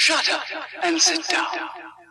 Shut up and sit down.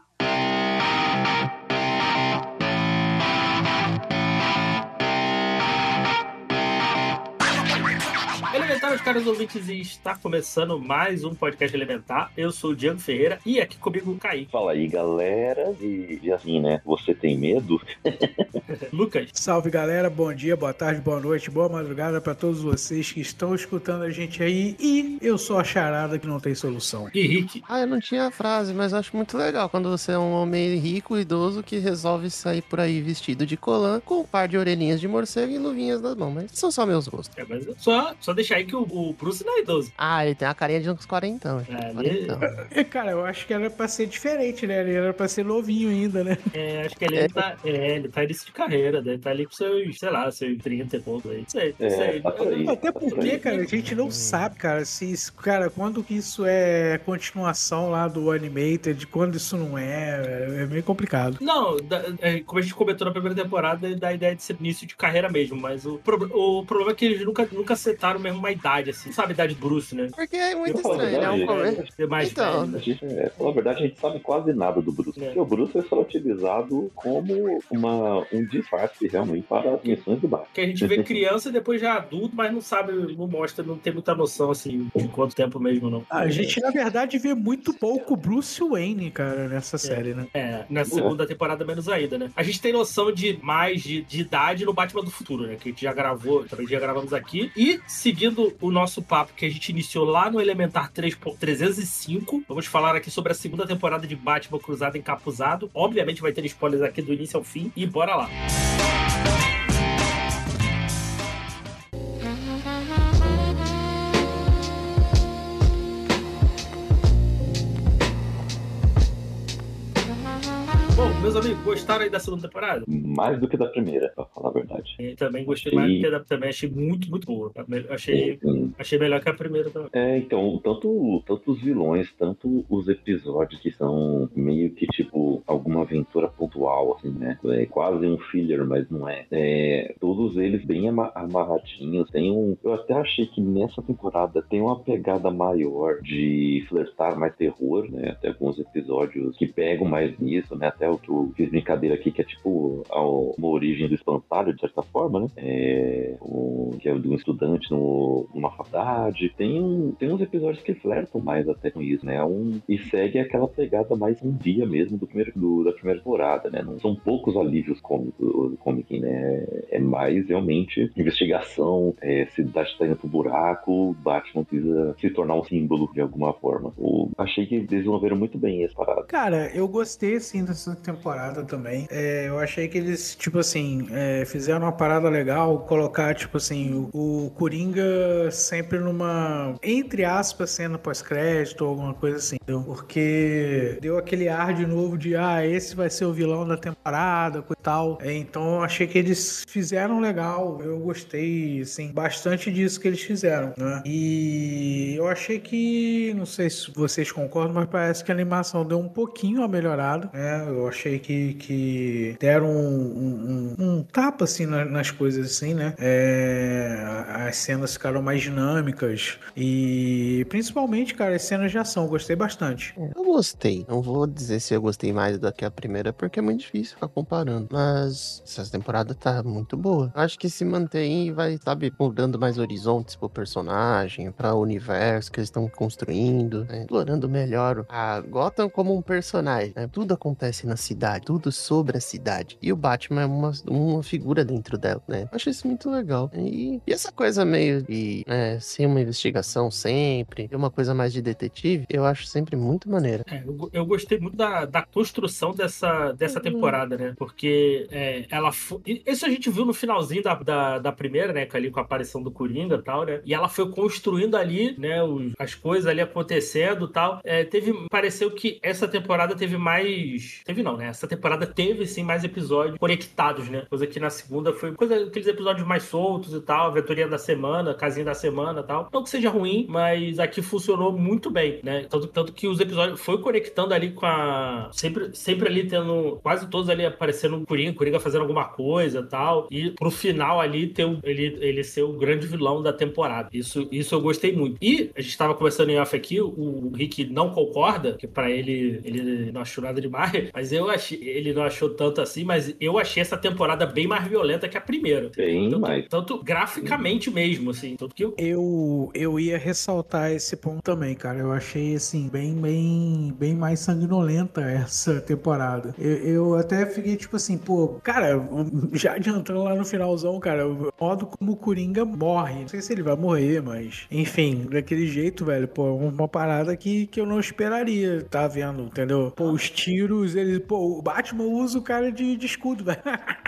Elementar, meus caros ouvintes, e está começando mais um podcast Elementar. Eu sou o Diego Ferreira e aqui comigo o Kaique. Fala aí, galera. E assim, né? Você tem medo? Lucas. Salve, galera. Bom dia, boa tarde, boa noite, boa madrugada para todos vocês que estão escutando a gente aí. E eu sou a charada que não tem solução. E Rick. Eu não tinha a frase, mas eu acho muito legal quando você é um homem rico, idoso, que resolve sair por aí vestido de colã, com um par de orelhinhas de morcego e luvinhas nas mãos. Mas são só meus gostos. Mas só deixar aí que o Bruce não é idoso. Ele tem a carinha de uns quarentão. Cara, eu acho que era pra ser diferente, né? Ele era pra ser novinho ainda, né? Acho que ele tá início de carreira, né? Tá ali com seus, sei lá, seus 30 e pouco aí. Não sei. Tá por aí, Até porque, cara, a gente não sabe, cara, quando que isso é continuação lá do Animated, quando isso não é meio complicado. Não, como a gente comentou na primeira temporada, da ideia de ser início de carreira mesmo, mas o problema é que eles nunca acertaram mesmo uma idade, assim. Sabe a idade do Bruce, né? Porque é muito estranho, né? Ser mais Então, velho, né? Na verdade, a gente sabe quase nada do Bruce. Porque o Bruce é só utilizado como um disfarce realmente para as missões do Batman. Que a gente vê criança e depois já adulto, mas não sabe, não mostra, não tem muita noção, assim, de quanto tempo mesmo, não. A gente, na verdade, vê muito pouco Bruce Wayne, cara, nessa série, né? Nessa segunda temporada menos ainda, né? A gente tem noção de mais de idade no Batman do Futuro, né? Que a gente já gravou, também já gravamos aqui. E, seguindo o nosso papo que a gente iniciou lá no Elementar 3.305, vamos falar aqui sobre a segunda temporada de Batman Cruzado Encapuzado. Obviamente vai ter spoilers aqui do início ao fim. E bora lá! Bom, meus amigos, gostaram aí da segunda temporada? Mais do que da primeira, pra falar a verdade. Eu também gostei mais do que também achei muito, muito boa. Achei melhor que a primeira também. Então, tanto os vilões, tanto os episódios que são meio que tipo alguma aventura pontual, assim, né? É quase um filler, mas não é. Todos eles bem amarradinhos. Eu até achei que nessa temporada tem uma pegada maior de flertar mais terror, né? Até alguns episódios que pegam mais nisso, né? Até o que eu fiz brincadeira aqui, que é tipo uma origem do espantalho, de certa forma, né? Que é de um estudante numa faculdade. Tem uns episódios que flertam mais até com isso, né? E segue aquela pegada mais um dia mesmo da primeira temporada, né? Não são poucos alívios cômicos, né? É mais realmente investigação, cidade está indo pro buraco, Batman precisa se tornar um símbolo de alguma forma. Achei que desenvolveram muito bem essa parada. Cara, eu gostei, assim, dessa temporada também. Eu achei que eles, tipo assim, fizeram uma parada legal, colocar, tipo assim, o Coringa sempre numa, entre aspas, cena pós-crédito ou alguma coisa assim, entendeu? Porque deu aquele ar de novo de, esse vai ser o vilão da temporada, e tal. Então eu achei que eles fizeram legal, eu gostei, assim, bastante disso que eles fizeram, né? E eu achei que, não sei se vocês concordam, mas parece que a animação deu um pouquinho a melhorada, né? Eu achei que deram um tapa, assim, nas coisas, assim, né? As cenas ficaram mais dinâmicas e, principalmente, cara, as cenas de ação, eu gostei bastante. Eu gostei. Não vou dizer se eu gostei mais do que a primeira, porque é muito difícil ficar comparando. Mas essa temporada tá muito boa. Acho que se mantém e vai, sabe, mudando mais horizontes pro personagem, pra universo que eles estão construindo, né? Explorando melhor a Gotham como um personagem, né? Tudo acontece na cidade, tudo sobre a cidade. E o Batman é uma figura dentro dela, né? Acho isso muito legal. E essa coisa meio de ser uma investigação sempre, uma coisa mais de detetive, eu acho sempre muito maneira. Eu gostei muito da construção dessa temporada, né? Porque isso a gente viu no finalzinho da primeira, né? Ali com a aparição do Coringa e tal, né? E ela foi construindo ali, né? As coisas ali acontecendo e tal. Pareceu que essa temporada teve mais... Teve não, né? né? Essa temporada teve, sim, mais episódios conectados, né? Coisa que na segunda foi aqueles episódios mais soltos e tal, aventurinha da semana, casinha da semana e tal. Não que seja ruim, mas aqui funcionou muito bem, né? Tanto que os episódios foi conectando ali com a... Sempre ali tendo... Quase todos ali aparecendo um Coringa fazendo alguma coisa e tal. E pro final ali ter ele ser o grande vilão da temporada. Isso eu gostei muito. E a gente tava conversando em off aqui, o Rick não concorda, que pra ele não achou nada demais, mas ele não achou tanto assim, mas eu achei essa temporada bem mais violenta que a primeira. Bem mais. Tanto graficamente mesmo, assim. Tanto que eu ia ressaltar esse ponto também, cara. Eu achei, assim, bem mais sanguinolenta essa temporada. Eu até fiquei, tipo assim, pô, cara, já adiantando lá no finalzão, cara, o modo como o Coringa morre. Não sei se ele vai morrer, mas, enfim, daquele jeito, velho, pô, uma parada que eu não esperaria, tá vendo, entendeu? Pô, os tiros, o Batman usa o cara de escudo, velho.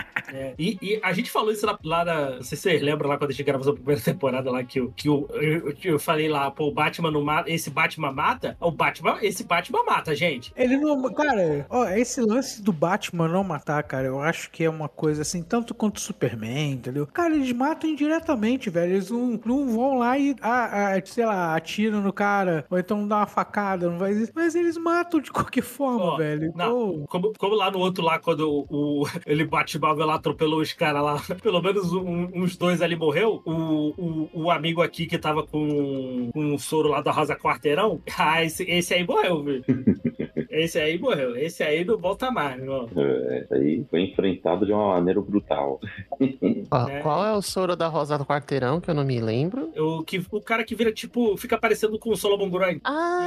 E a gente falou isso lá não sei se vocês lembram lá quando a gente gravou a primeira temporada lá, que eu falei lá, pô, o Batman não mata, esse Batman mata? Esse Batman mata, gente. Ele não, cara, ó, esse lance do Batman não matar, cara, eu acho que é uma coisa assim, tanto quanto o Superman, entendeu? Cara, eles matam indiretamente, velho, eles não vão lá e, sei lá, atiram no cara, ou então dá uma facada, não vai, mas eles matam de qualquer forma, velho. Não, como lá no outro lá, quando ele Batman lá atropelou os caras lá, pelo menos uns dois ali morreu, o amigo aqui que tava com o soro lá da Rosa Quarteirão, esse aí morreu, velho. Esse aí morreu. Esse aí não volta mais, meu irmão. Esse aí foi enfrentado de uma maneira brutal. Qual é o soro da Rosa do Quarteirão, que eu não me lembro? O cara que vira, tipo, fica parecendo com o Solomon Grundy.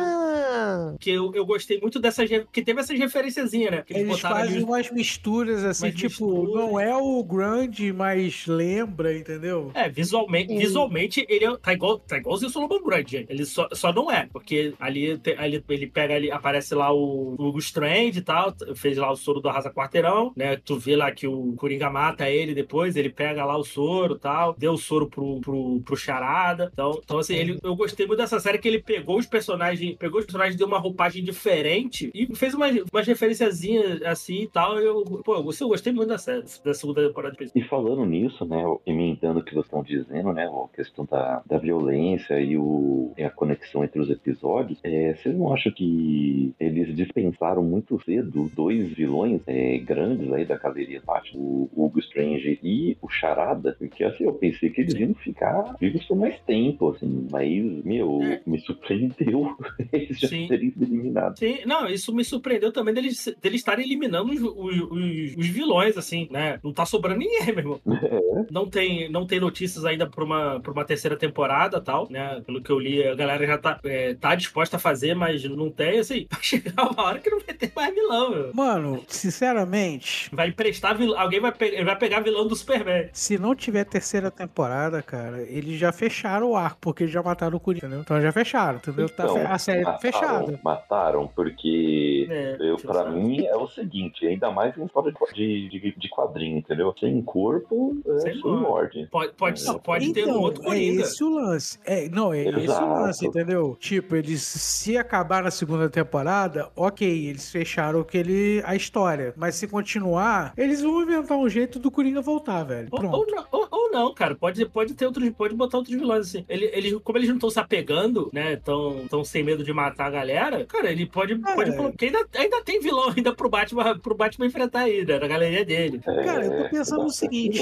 Eu gostei muito dessas... Que teve essas referenciazinhas, né? Que eles fazem umas misturas, assim, não é o Grundy, mas lembra, entendeu? Visualmente ele tá igualzinho o Solomon Grundy, gente. Ele só não é, porque ali ele pega ali, aparece lá o Hugo Strange e tal, fez lá o soro do Arrasa Quarteirão, né? Tu vê lá que o Coringa mata ele depois, ele pega lá o soro e tal, deu o soro pro Charada. Então assim, eu gostei muito dessa série que ele pegou os personagens, deu uma roupagem diferente e fez umas referenciazinhas assim e tal. Eu gostei muito da segunda temporada. E falando nisso, né, emendando o que vocês estão dizendo, né, a questão da violência e a conexão entre os episódios, vocês não acham que eles dispensaram muito cedo dois vilões grandes aí da caveirinha Batman, o Hugo Strange e o Charada? Porque assim, eu pensei que eles iam ficar vivos por mais tempo, assim, mas, me surpreendeu eles já terem sido eliminados. Sim, não, isso me surpreendeu também deles estarem eliminando os vilões, assim, né? Não tá sobrando ninguém, meu irmão. Não tem notícias ainda pra uma terceira temporada e tal, né? Pelo que eu li, a galera já tá disposta a fazer, mas não tem, assim, vai chegar uma hora que não vai ter mais vilão, meu. Mano, sinceramente... Vai emprestar vilão, alguém vai pegar vilão do Superman. Se não tiver terceira temporada, cara, eles já fecharam o arco, porque eles já mataram o Coringa, entendeu? Então já fecharam, entendeu? Então, a série tá fechada. Mataram, porque pra mim é o seguinte, ainda mais em história de quadrinho, entendeu? Sem corpo, sem morte. Pode ter um outro Coringa. É esse o lance. Esse o lance, entendeu? Tipo, eles se acabar na segunda temporada, ok, eles fecharam a história. Mas se continuar, eles vão inventar um jeito do Coringa voltar, velho. Pronto. Ou não, cara. Pode botar outros vilões, assim. Como eles não estão se apegando, né? Tão sem medo de matar a galera, cara, ele pode porque ainda tem vilão ainda pro Batman enfrentar ainda, na galeria dele. Cara, eu tô pensando no seguinte,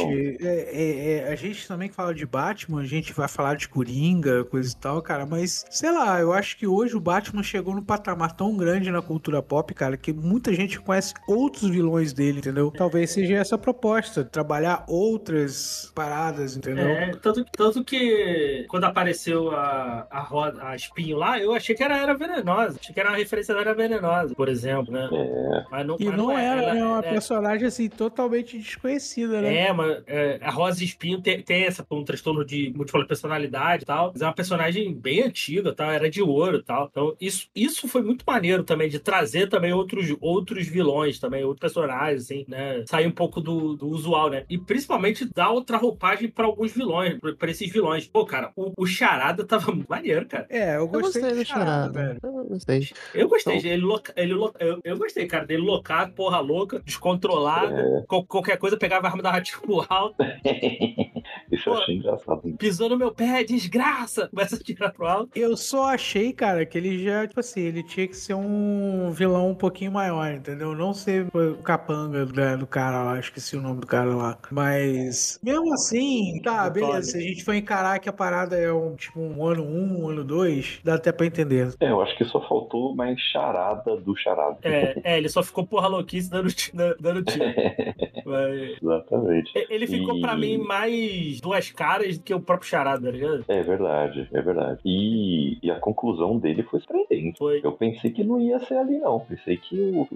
a gente também fala de Batman, a gente vai falar de Coringa, coisa e tal, cara, mas, sei lá, eu acho que hoje o Batman chegou num patamar tão grande na cultura pop, cara, que muita gente conhece outros vilões dele, entendeu? Talvez seja essa a proposta, trabalhar outras paradas, entendeu? Tanto que quando apareceu a Espinho lá, eu achei que era venenosa. Achei que era uma referência da Era Venenosa, por exemplo, né? Mas não era, ela é uma personagem, assim, totalmente desconhecida, né? Mas a Rosa Espinho tem um transtorno de múltipla personalidade e tal, mas é uma personagem bem antiga, tal, era de ouro e tal. Então, isso foi muito maneiro também, de trazer também outros vilões também, outros personagens, assim, né? Sair um pouco do usual, né? E principalmente dar outra roupagem personagem pra alguns vilões, pra esses vilões. Pô, cara, o Charada tava muito maneiro, cara. Eu gostei do do Charada, Charada. velho. Eu gostei. Eu gostei Então, dele, eu gostei, cara, dele loucado, porra louca, descontrolado, qualquer coisa pegava a arma da Ratinho pro alto, Isso eu Pô, achei engraçado. pisou no meu pé, desgraça, começa a tirar pro alto. Eu só achei, cara, que ele já, tipo assim, ele tinha que ser um vilão um pouquinho maior, entendeu? Não ser o capanga do cara lá, esqueci o nome do cara lá. Mas, mesmo assim, tá, Do beleza. Tony. Se a gente for encarar que a parada é um ano 1, um ano 2, dá até pra entender. Eu acho que só faltou mais charada do charada. Ele só ficou porra louquice dando tiro. Mas Exatamente. ele ficou pra mim mais duas caras do que o próprio Charada, tá ligado? É verdade, é verdade. E a conclusão dele foi surpreendente. Foi. Eu pensei que não ia ser ali, não. Pensei que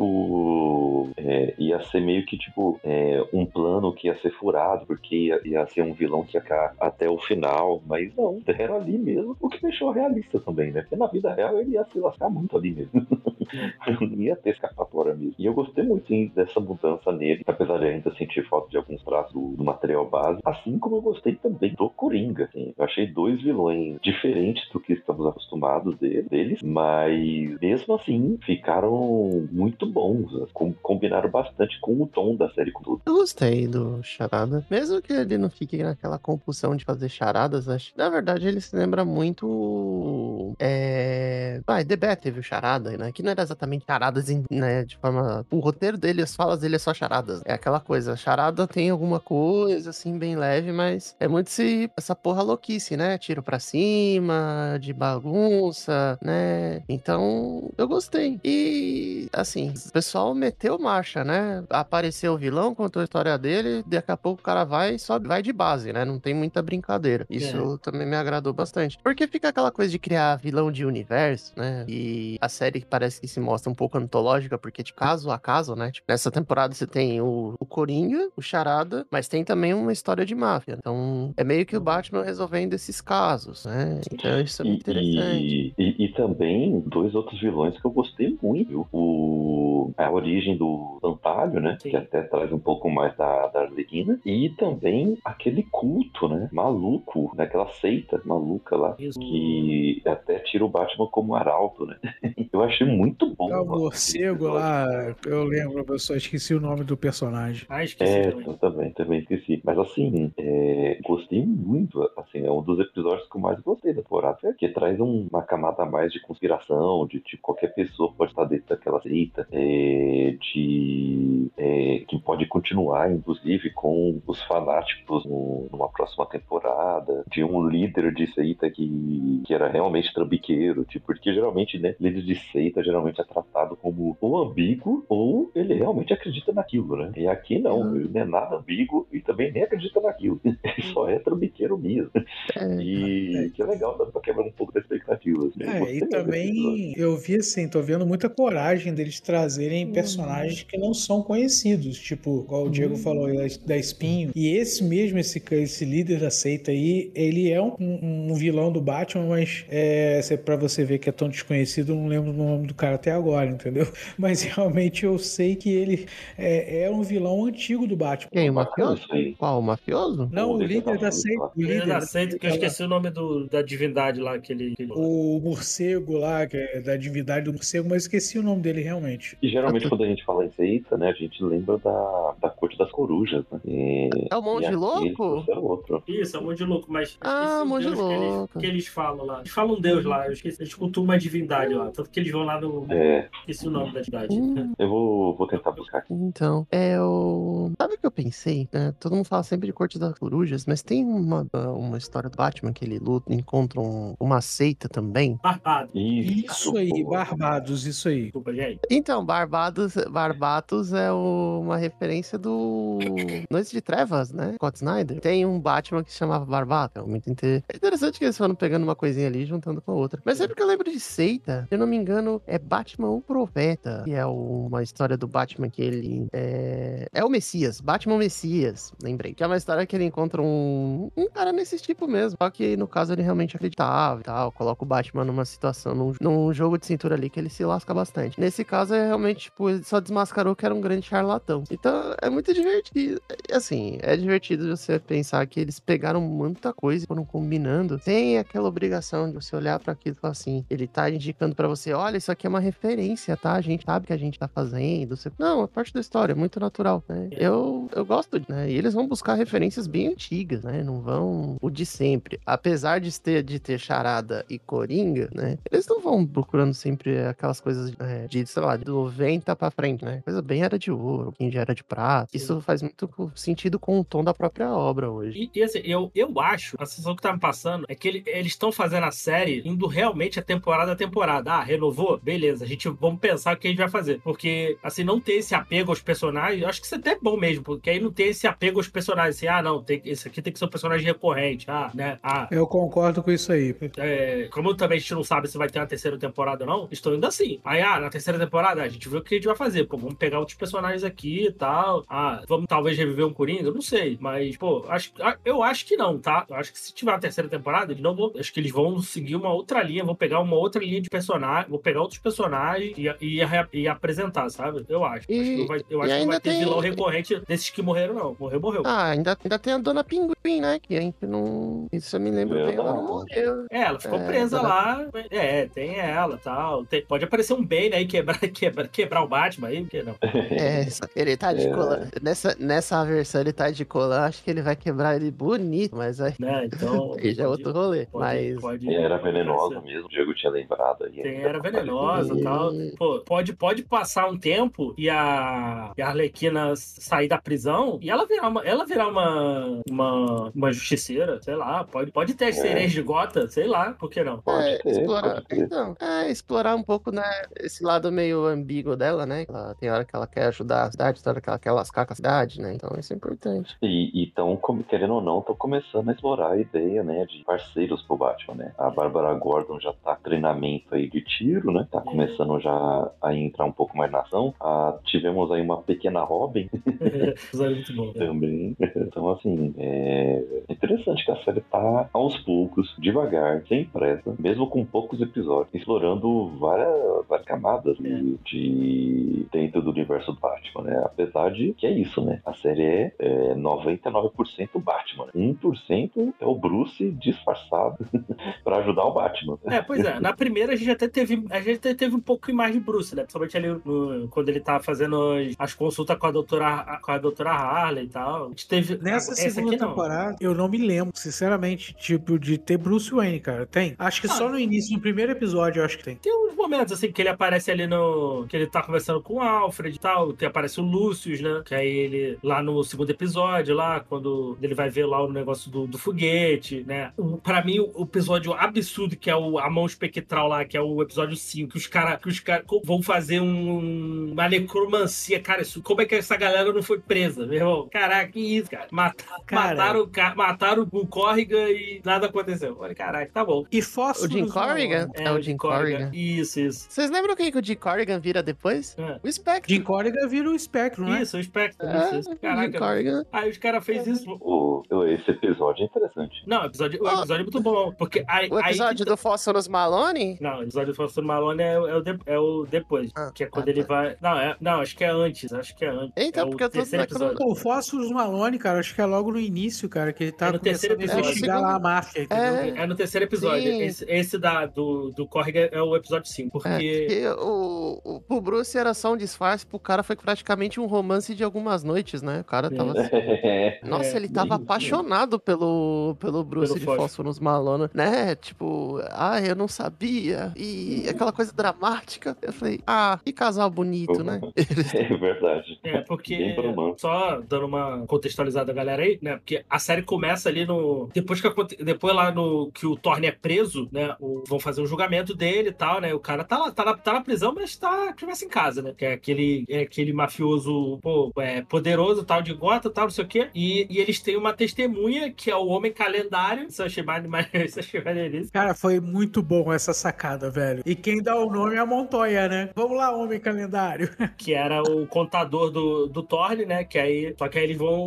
ia ser meio que, tipo, um plano que ia ser furado, porque ia ser um vilão que ia ficar até o final. Mas não, era ali mesmo, o que deixou realista também, né? Porque na vida real ele ia se lascar muito ali mesmo. Não ia ter escapatória mesmo. E eu gostei muito, sim, dessa mudança nele, apesar de ainda sentir falta de alguns traços do material base. Assim como eu gostei também do Coringa. Assim. Eu achei dois vilões diferentes do que estamos acostumados deles, mas mesmo assim ficaram muito bons. Combinaram bastante com o tom da série como tudo. eu gostei do Charada. Mesmo que ele não fique naquela compulsão de fazer charadas, acho que na verdade ele se lembra muito. The Bat teve o Charada, né? Que não era exatamente charadas, né? De forma. O roteiro dele, as falas dele é só charadas. É aquela coisa. Charada tem alguma coisa, assim, bem leve, mas é muito essa porra louquice, né? Tiro pra cima, de bagunça, né? Então, eu gostei. E, assim, o pessoal meteu marcha, né? Apareceu o vilão, contou a história dele, daqui a pouco o cara vai de base, né? Não tem muita brincadeira. Isso também me agradou bastante. Porque fica aquela coisa de criar vilão de universo, né? E a série parece que se mostra um pouco antológica, porque de caso a caso, né? Tipo, nessa temporada você tem o Coringa, o Charada, mas tem também uma história de máfia. Então, é meio que o Batman resolvendo esses casos, né? Então, isso é muito interessante. E também dois outros vilões que eu gostei muito, viu? A origem do Antalho, né? Sim. Que até traz um pouco mais da Arlequina. E também aquele culto, né? Maluco, daquela seita maluca lá. Isso. Que até tira o Batman como arauto, né? Eu achei muito bom. O morcego lá, eu lembro, eu só esqueci o nome do personagem. Esqueci também. Eu também esqueci. Mas assim, gostei muito. Assim, é um dos episódios que eu mais gostei da temporada. Que traz uma camada a mais de conspiração, de qualquer pessoa pode estar dentro daquela seita, que pode continuar, inclusive, com os fanáticos numa próxima temporada, de um líder de seita que era realmente trambiqueiro, porque geralmente, né, líder de seita geralmente é tratado como ou ambíguo ou ele realmente acredita naquilo, né? E aqui não, ele não é nada ambíguo e também nem acredita naquilo. Ele só é trambiqueiro mesmo. E que é legal, dá pra quebrar um pouco da expectativa. E também eu vi assim, tô vendo muita coragem deles trazerem personagens que não são conhecidos, tipo, igual o Diego falou, da Espinho. E esse líder da seita aí, ele é um vilão do Batman, mas pra você ver que é tão desconhecido, eu não lembro o nome do cara até agora, entendeu? Mas realmente eu sei que ele é um vilão antigo do Batman. Quem? O mafioso? Qual? O mafioso? Não, o líder da seita. O líder da seita, que eu esqueci o nome da divindade lá, o morcego lá, que é da divindade do morcego, mas esqueci o nome dele realmente. E geralmente quando a gente fala em seita, né, a gente lembra da corte das corujas, né? É o Monge Louco? Isso, é o Monge Louco, mas Monge Louco. que eles falam lá. Eles falam um deus lá, eu esqueci, eles cultuam uma divindade lá, tanto que eles vão lá no... Esqueci o nome da divindade. Eu vou tentar buscar aqui. Então, sabe o que eu pensei? Todo mundo fala sempre de corte das corujas, mas tem uma história do Batman que ele encontra uma seita também. Barbados. Isso aí, Barbados, isso aí. Desculpa, gente. Então, Barbados é uma referência do Noites de Trevas, né? Scott Snyder. Tem um Batman que se chamava Barbados. É muito interessante que eles foram pegando uma coisinha ali e juntando com a outra. Mas sempre que eu lembro de seita, se eu não me engano, é Batman o Profeta, que é uma história do Batman que ele é o Messias, Batman Messias. Lembrei lembrei. Que é uma história que ele encontra um cara nesse tipo mesmo. Só que, no caso, ele realmente acreditava e tal. Coloca o Batman numa situação, num jogo de cintura ali que ele se lasca bastante. Nesse caso, é realmente, tipo, ele só desmascarou que era um grande charlatão. Então, é muito divertido. Assim, é divertido você pensar que eles pegaram muita coisa e foram combinando, sem aquela obrigação de você olhar pra aquilo e falar assim, ele tá indicando pra você, olha, isso aqui é uma referência, tá? A gente sabe o que a gente tá fazendo. Não, é parte da história, é muito natural, né? Eu gosto, né? E eles vão buscar referências bem antigas, né? Não vão o de sempre. Apesar de ter Charada e Coringa, né? Eles não vão procurando sempre aquelas coisas de, sei lá, de 90 pra frente, né? Coisa bem era de ouro, quem já era de prata. Sim. Isso faz muito sentido com o tom da própria obra hoje. E assim, eu acho, a sensação que tá me passando é que eles estão fazendo a série indo realmente a temporada a temporada. Ah, renovou? Beleza, vamos pensar o que a gente vai fazer. Porque, assim, não ter esse apego aos personagens, eu acho que isso até é bom mesmo, porque aí não tem esse apego aos personagens. Assim, não, esse aqui tem que ser um personagem recorrente. Né? Eu concordo com isso aí. Como também a gente não sabe se vai ter uma terceira temporada ou não, estão indo assim. Aí, na terceira temporada, a gente vê o que a gente vai fazer. Pô, vamos pegar outros personagens aqui e tal. Vamos talvez reviver um Coringa, eu não sei. Mas, pô, eu acho que não, tá? Eu acho que se tiver uma terceira temporada, eles não vão. Acho que eles vão seguir uma outra linha, vão pegar uma outra linha de personagem, vão pegar outros personagens e apresentar, sabe? Eu acho. Eu acho que não vai ter vilão recorrente desses que morreram, não. Morreu. Ainda tem a Dona Pinguim, né? Que a gente não. Isso eu me lembro bem, ela não morreu. Ela ficou presa lá. Tem ela e tal. Pode aparecer um Bane aí quebrar o Batman aí, por que não? Ele tá de colã. Nessa versão ele tá de colã, acho que ele vai quebrar ele bonito, mas aí. Então. Aí já é outro rolê. Mas. Era venenosa mesmo, o Diego tinha lembrado aí. Era venenosa e tal. Pô, pode passar um tempo e a Arlequina sair da prisão e ela virar uma justiceira, sei lá. Pode ter as sereias de Gota, sei lá, por que não? Explorar um pouco, né, esse lado meio ambíguo dela, né? Tem hora que ela quer ajudar a cidade, tem hora que ela quer lascar com a cidade, né? Então isso é importante. E então, querendo ou não, estão começando a explorar a ideia, né, de parceiros pro Batman, né? A Bárbara Gordon já tá treinamento aí de tiro, né? Tá começando já a entrar um pouco mais na ação. Tivemos aí uma pequena Robin. Muito bom. Também. Então, assim, é interessante que a série tá aos poucos, devagar, sem pressa, mesmo com poucos episódios, explorando várias camadas de dentro do universo do Batman, né? Apesar de que é isso, né? A série é 99% Batman. 1% é o Bruce disfarçado pra ajudar o Batman. Pois é. Na primeira a gente até teve um pouco mais de Bruce, né? Principalmente ali quando ele tá fazendo as consultas com a doutora Harley e tal. A gente teve nessa segunda temporada, eu não me lembro, sinceramente, tipo, de ter Bruce Wayne, cara. Tem? Acho que só no início, no primeiro episódio, eu acho que tem. Tem uns momentos, assim, que ele aparece ali que ele tá conversando com o Alfred e tal, que aparece o Lucius, né? Que aí ele, lá no segundo episódio, lá, quando ele vai ver lá o negócio do foguete, né? Pra mim, o episódio absurdo, que é a mão espectral lá, que é o episódio 5, que os caras vão fazer uma necromancia. Cara, como é que essa galera não foi presa, meu irmão? Caraca, que isso, cara? Mataram o Corrigan e nada aconteceu. Olha, caraca, tá bom. E fósforos. O Jim Corrigan? O Jim Corrigan. Isso. Vocês lembram quem que o Jim Corrigan vira depois? O Spectro. Jim Corrigan vira o Spectro, né? Isso, o Spectro. Isso. Caraca. Aí os caras fez isso. Esse episódio é interessante. Não, o episódio é muito bom. Porque o episódio do Fósforos Malone? Não, o episódio do Fósforos Malone é o depois. Que é quando ele vai. Não, acho que é antes. Então, porque eu tô episódio. O Fósforos Malone, cara, acho que é logo no início, cara, que ele tá no terceiro episódio. Investigar lá a máfia, entendeu? É no terceiro episódio. Esse do Corrigan é o episódio 5. Porque o Bruce era só um disfarce, pro cara foi praticamente um romance de algumas noites, né? O cara tava. Nossa, ele tava apaixonado pelo Bruce de Fósforos Malone, né? Tipo, eu não sabia. E aquela coisa dramática. Eu falei, que casal bonito, né? É verdade. Porque só dando uma contextualizada a galera aí, né? Porque a série começa ali depois lá no que o Thorne é preso, né? Vão fazer um julgamento dele e tal, né? O cara tá na prisão, mas tivesse em casa, né? Que é aquele mafioso, poderoso, tal, de Gotham, tal, não sei o quê. E eles têm uma testemunha, que é o Homem Calendário. Isso eu achei maneiríssimo. Cara, foi muito bom essa sacada, velho. E quem dá o nome é a Montoya, né? Vamos lá, Homem Calendário. Que era o contador do Thorne, né? Só que aí eles vão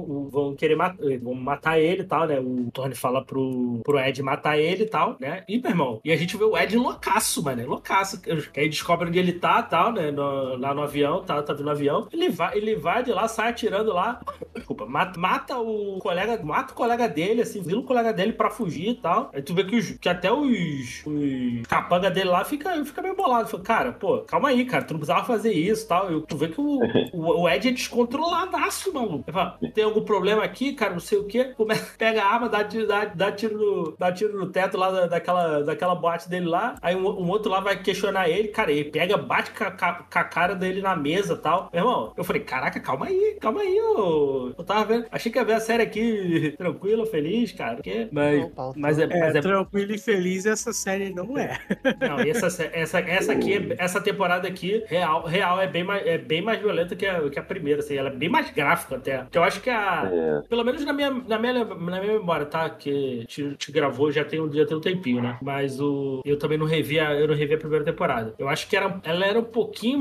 vão querer vão matar ele e tal, né? O Tony fala pro Ed matar ele e tal, né? E, meu irmão, e a gente vê o Ed loucaço, mano, loucaço. Que aí descobre onde ele tá, tal, né? Lá no avião, tá vindo no avião. Ele vai de lá, sai atirando lá. Desculpa, mata o colega dele, assim, vira o colega dele pra fugir e tal. Aí tu vê que até os capanga dele lá fica meio bolado. Fala, cara, pô, calma aí, cara, tu não precisava fazer isso e tal. Tu vê que o Ed é descontroladaço, maluco. Ele fala, tem algum problema aqui, cara, não sei o quê. Pega a arma, dá tiro no teto lá daquela boate dele lá. Aí um outro lá vai questionar ele, cara, ele pega, bate com a cara dele na mesa e tal. Meu irmão, eu falei, caraca, calma aí, eu tava vendo, achei que ia ver a série aqui tranquila, feliz, cara, porque, mas é tranquilo e feliz essa série não é. Não, e essa aqui, essa temporada aqui, real é bem mais violenta que a primeira, assim, ela é bem mais gráfica até, que eu acho que pelo menos na minha memória, tá, que te gravou já tem um tempinho, né, mas eu também não revi a primeira temporada. Eu acho que ela era um pouquinho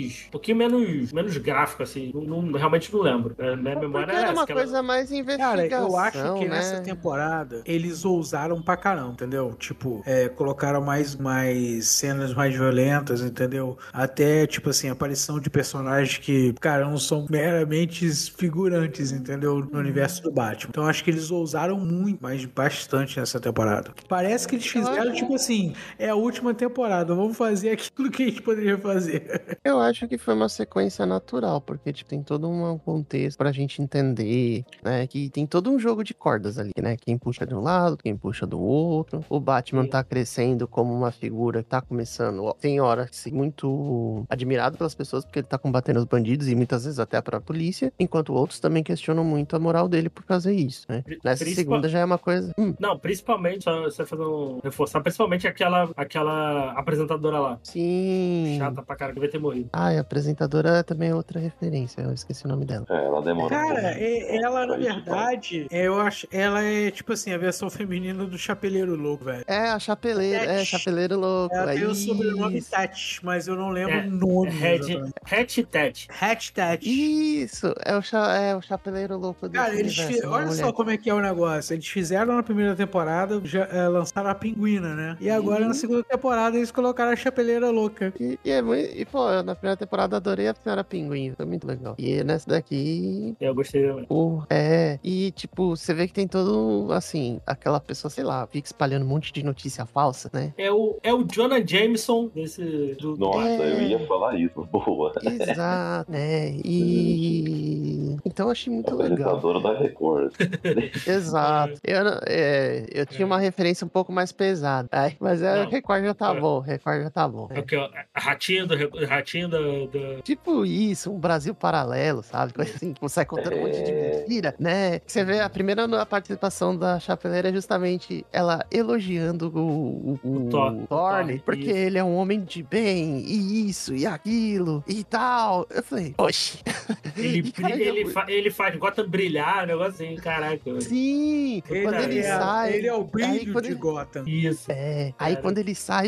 menos gráfica, assim. Realmente não lembro. Minha memória era uma essa, coisa mais investigação, cara, eu acho que né? nessa temporada eles ousaram pra caramba, entendeu? Tipo, colocaram mais cenas mais violentas, entendeu? Até, tipo assim, aparição de personagens que, cara, não são meramente figurantes, entendeu? No universo do Batman. Então acho que eles ousaram muito, mas bastante nessa temporada. Parece que eles fizeram, tipo assim, é a última temporada, vamos fazer aquilo que a gente poderia fazer. Eu acho que foi uma sequência natural, porque tipo, tem todo um contexto pra gente entender, né? Que tem todo um jogo de cordas ali, né? Quem puxa de um lado, quem puxa do outro. O Batman tá crescendo como uma figura que tá começando, tem hora que ser muito admirado pelas pessoas, porque ele tá combatendo os bandidos e muitas vezes até pra polícia, enquanto outros também questionam muito a moral dele por fazer isso, né? Nessa segunda já é uma coisa... Não, principalmente, só você reforçar, principalmente aquela apresentadora lá. Sim. Chata pra cara, que vai ter morrido. Ah, e a apresentadora também é outra referência, eu esqueci o nome dela. Ela demora. Cara, ela, na verdade, eu acho, ela é, tipo assim, a versão feminina do Chapeleiro Louco, velho. É, a Chapeleira, Chapeleiro Louco. Ela tem o sobrenome Tat, mas eu não lembro o nome. Hatch Tat. Isso, é o Chapeleiro Louco. Cara, olha só como é que é o negócio. Eles fizeram na primeira temporada, já lançaram a Pinguina, né? E agora na segunda temporada eles colocaram a Chapeleira Louca. Pô, na primeira temporada adorei a Senhora Pinguim, foi muito legal. E nessa daqui... Eu gostei também. E tipo, você vê que tem todo, assim, aquela pessoa, sei lá, fica espalhando um monte de notícia falsa, né? É o Jonah Jameson desse... Nossa, eu ia falar isso, boa. Exato, né? E... Então eu achei muito legal. Apresentadora da Record. Exato. Eu tinha uma referência um pouco mais pesada. Mas a Record já tá bom. Record já tá bom. É o que? Ratinho do... Tipo isso, um Brasil paralelo, sabe? Coisa assim, que sai contando um monte de mentira, né? Você vê a primeira participação da Chapeleira é justamente ela elogiando o Thorne, porque ele é um homem de bem, e isso, e aquilo, e tal. Eu falei, oxi. Ele faz Gotham brilhar, um negócio assim, caraca. Sim, quando ele sai... Ele é o brilho de Gotham. Isso. Aí quando ele sai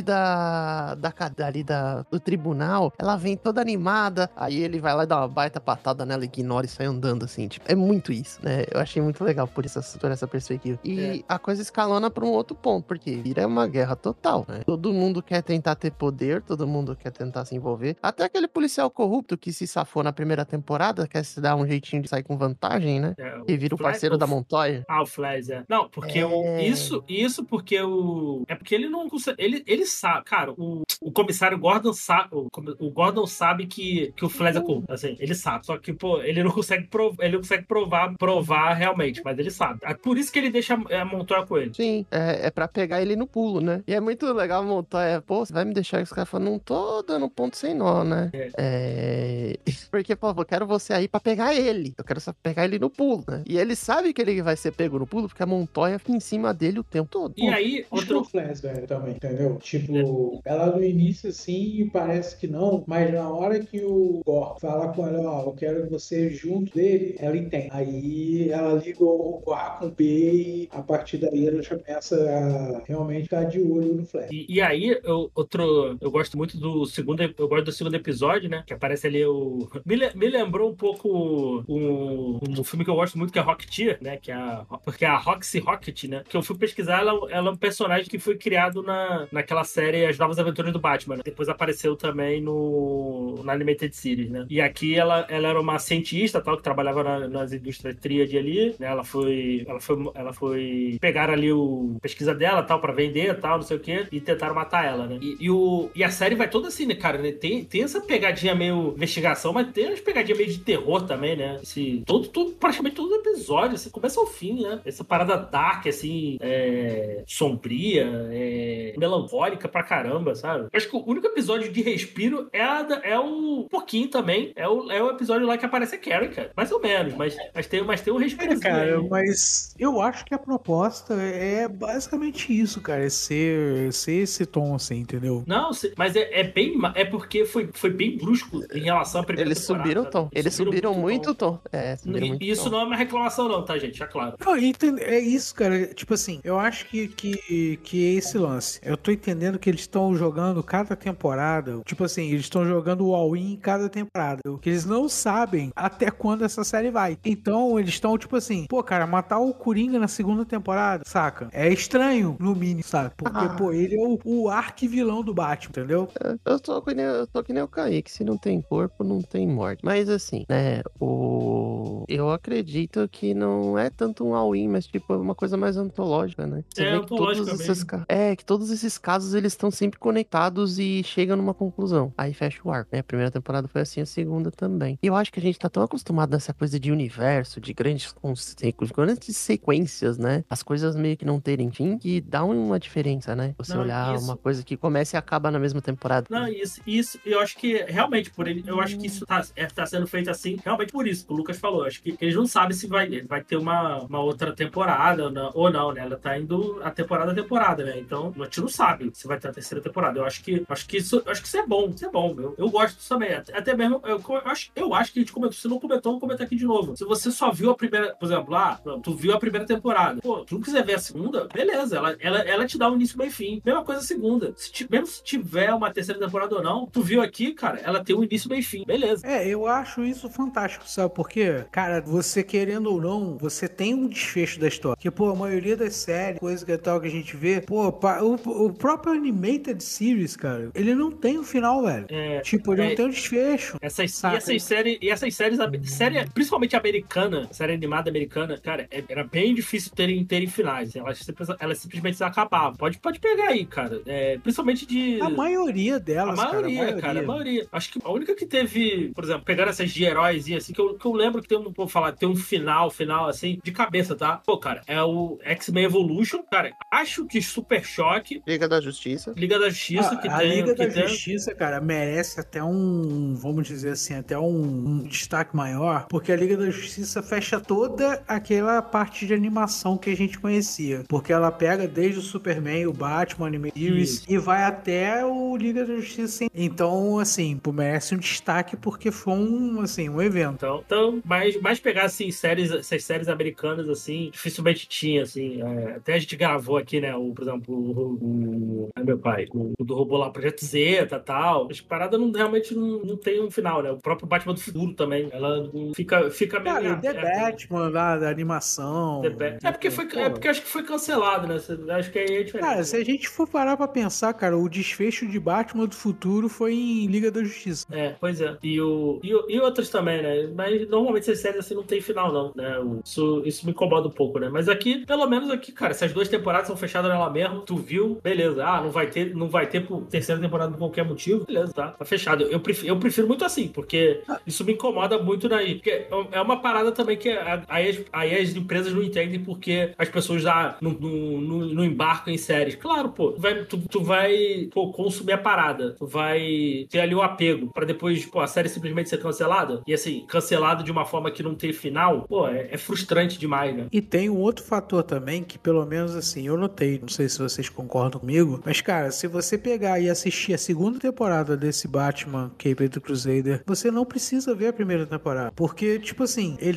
do tribunal, ela vem toda animada, aí ele vai lá e dá uma baita patada nela, ignora e sai andando, assim, tipo, é muito isso, né? Eu achei muito legal por essa perspectiva. E a coisa escalona pra um outro ponto, porque vira uma guerra total, né? Todo mundo quer tentar ter poder, todo mundo quer tentar se envolver. Até aquele policial corrupto que se safou na primeira temporada, quer se dar um jeitinho de sair com vantagem, né? E vira o parceiro da Montoya. O Flash, Não, porque isso porque é porque ele não consegue, ele sabe, cara, o comissário Gordon sabe, o Gordon sabe que o Flash é corrupto, assim, ele sabe, só que, pô, ele não consegue provar realmente, mas ele sabe. Por isso que ele deixa a Montoya com ele. Sim, é pra pegar ele no pulo, né? E é muito legal a Montoya, pô, você vai me deixar, os caras falam, não tô dando ponto sem nó, né? Porque, pô, eu quero você aí pra pegar ele, eu quero só pegar ele no pulo, né? E ele sabe que ele vai ser pego no pulo, porque a Montoya fica em cima dele o tempo todo. E aí, outro Flash, velho, também, entendeu? Tipo, ela no início, assim, parece que não, mas na hora que o Gordon fala com ela, ó, eu quero você junto dele, ela entende. Aí ela liga o A com o B e a partir daí ela já começa a realmente ficar de olho no Flash. E aí, eu gosto muito do segundo episódio, né? Que aparece ali me lembrou um pouco um um filme que eu gosto muito, que é Rocketeer, né? Porque é a Roxy Rocket, né? Que eu fui pesquisar, ela é um personagem que foi criado naquela série As Novas Aventuras do Batman, né? Depois apareceu também na Animated Series, né? E aqui ela era uma cientista, tal, que trabalhava nas indústrias Tríade ali, né? Ela foi pegar ali a pesquisa dela, tal, pra vender, tal, não sei o quê, e tentaram matar ela, né? E a série vai toda assim, né, cara? Né? Tem essa pegadinha meio investigação, mas tem umas pegadinhas meio de terror também, né? Praticamente todo episódio, assim, começa ao fim, né? Essa parada dark, assim, sombria, melancólica pra caramba, sabe? Eu acho que o único episódio de respiro é o pouquinho também, é o episódio lá que aparece a Carrie, cara. Mais ou menos, mas tem um respirozinho Cara, aí. mas eu acho que a proposta é basicamente isso, cara. É ser esse tom, assim, entendeu? Não, mas é porque foi bem brusco em relação à primeira Eles temporada. subiram o Sabe? tom. Eles subiram muito o tom. Subiram muito o Isso tom. não é uma reclamação, não, tá, gente? É claro. Não, é isso, cara. Tipo assim, eu acho que é esse lance. Eu tô entendendo que eles estão jogando cada temporada. Tipo assim, eles estão jogando o all-in em cada temporada. Que eles não sabem até quando essa série vai. Então, eles estão, tipo assim, pô, cara, matar o Coringa na segunda temporada, saca? É estranho, no mínimo, sabe? Porque, pô, ele é o arquivilão do Batman, entendeu? Eu tô que nem o Kaique. Se não tem corpo, não tem morte. Mas assim, né? Eu acredito que não é tanto um all-in, mas tipo, uma coisa mais antológica, né? Você vê que que todos esses casos eles estão sempre conectados e chegam numa conclusão. Aí fecha o arco, né? A primeira temporada foi assim, a segunda também. E eu acho que a gente tá tão acostumado nessa coisa de universo, de grandes sequências, né? As coisas meio que não terem fim, que dá uma diferença, né? Você olhar uma coisa que começa e acaba na mesma temporada. Não, isso, eu acho que realmente eu acho que isso tá sendo feito assim, realmente por isso, que o Lucas falou. Eu acho que eles não sabem se vai ter uma outra temporada ou não, né? Ela tá indo a temporada, né? Então, a gente não sabe se vai ter a terceira temporada. Eu acho que isso é bom, eu gosto disso também. Até mesmo, eu acho que a gente comentou, se não comentou, vamos comentar aqui de novo. Se você só viu a primeira, por exemplo, tu viu a primeira temporada, pô, tu não quiser ver a segunda, beleza, ela te dá um início, meio e fim. Mesma coisa a segunda. Mesmo se tiver uma terceira temporada ou não, tu viu aqui, cara, ela tem um início, meio e fim, beleza. Eu acho isso fantástico, sabe por quê? Cara, você querendo ou não, você tem um desfecho da história. Que, pô, a maioria das séries, coisa que tal que a gente vê, pô, o próprio Animated Series, cara, ele não tem um final, velho. Ele não tem um desfecho. Essas séries, principalmente americana, série animada americana, cara, era bem difícil terem finais. Elas simplesmente se acabavam. Pode pegar aí, cara. Principalmente de... A maioria delas, a maioria. Acho que a única que teve, por exemplo, pegando essas de heróis assim, que eu lembro que tem um final, assim, de cabeça, tá? Pô, cara, é o X-Men Evolution, cara. Acho que Super Choque. Liga da Justiça, a Liga da Justiça, cara, merece até vamos dizer assim, até um destaque maior, porque a Liga da Justiça fecha toda aquela parte de animação que a gente conhecia. Porque ela pega desde o Superman, o Batman, Animated Series e vai até o Liga da Justiça. Então, assim, merece um destaque porque foi um evento. Então mais pegar, assim, essas séries americanas, assim, dificilmente tinha, assim. Até a gente gravou aqui, né, por exemplo, meu pai, o do robô lá, Projeto Zeta e tal. As paradas realmente não tem um final, né? O próprio Batman do Futuro também, ela fica meio... Cara, The Batman lá, da animação. Porque acho que foi cancelado, né? Acho que aí é diferente. Cara, se a gente for parar pra pensar, cara, o desfecho de Batman do Futuro foi em Liga da Justiça. Pois é. E outras também, né? Mas normalmente essas séries assim não tem final, não, né? Isso me incomoda um pouco, né? Mas aqui, pelo menos aqui, cara, essas 2 temporadas são fechadas nela mesmo, tu viu, beleza. Não vai ter por terceira temporada por qualquer motivo, beleza, tá fechado. Eu prefiro muito assim, porque isso me incomoda muito daí. Porque é uma parada também que aí as empresas não entendem porque as pessoas já não embarcam em séries. Claro, pô, tu vai consumir a parada, tu vai ter ali o apego pra depois, a série simplesmente ser cancelada. E assim, cancelada de uma forma que não tem final, pô, é frustrante demais, né? E tem um outro fator também que, pelo menos assim, eu notei, não sei se vocês concordam comigo, mas cara, se você pegar e assistir a segunda temporada desse Batman Caped Crusader, você não precisa ver a primeira temporada, porque, tipo assim, ele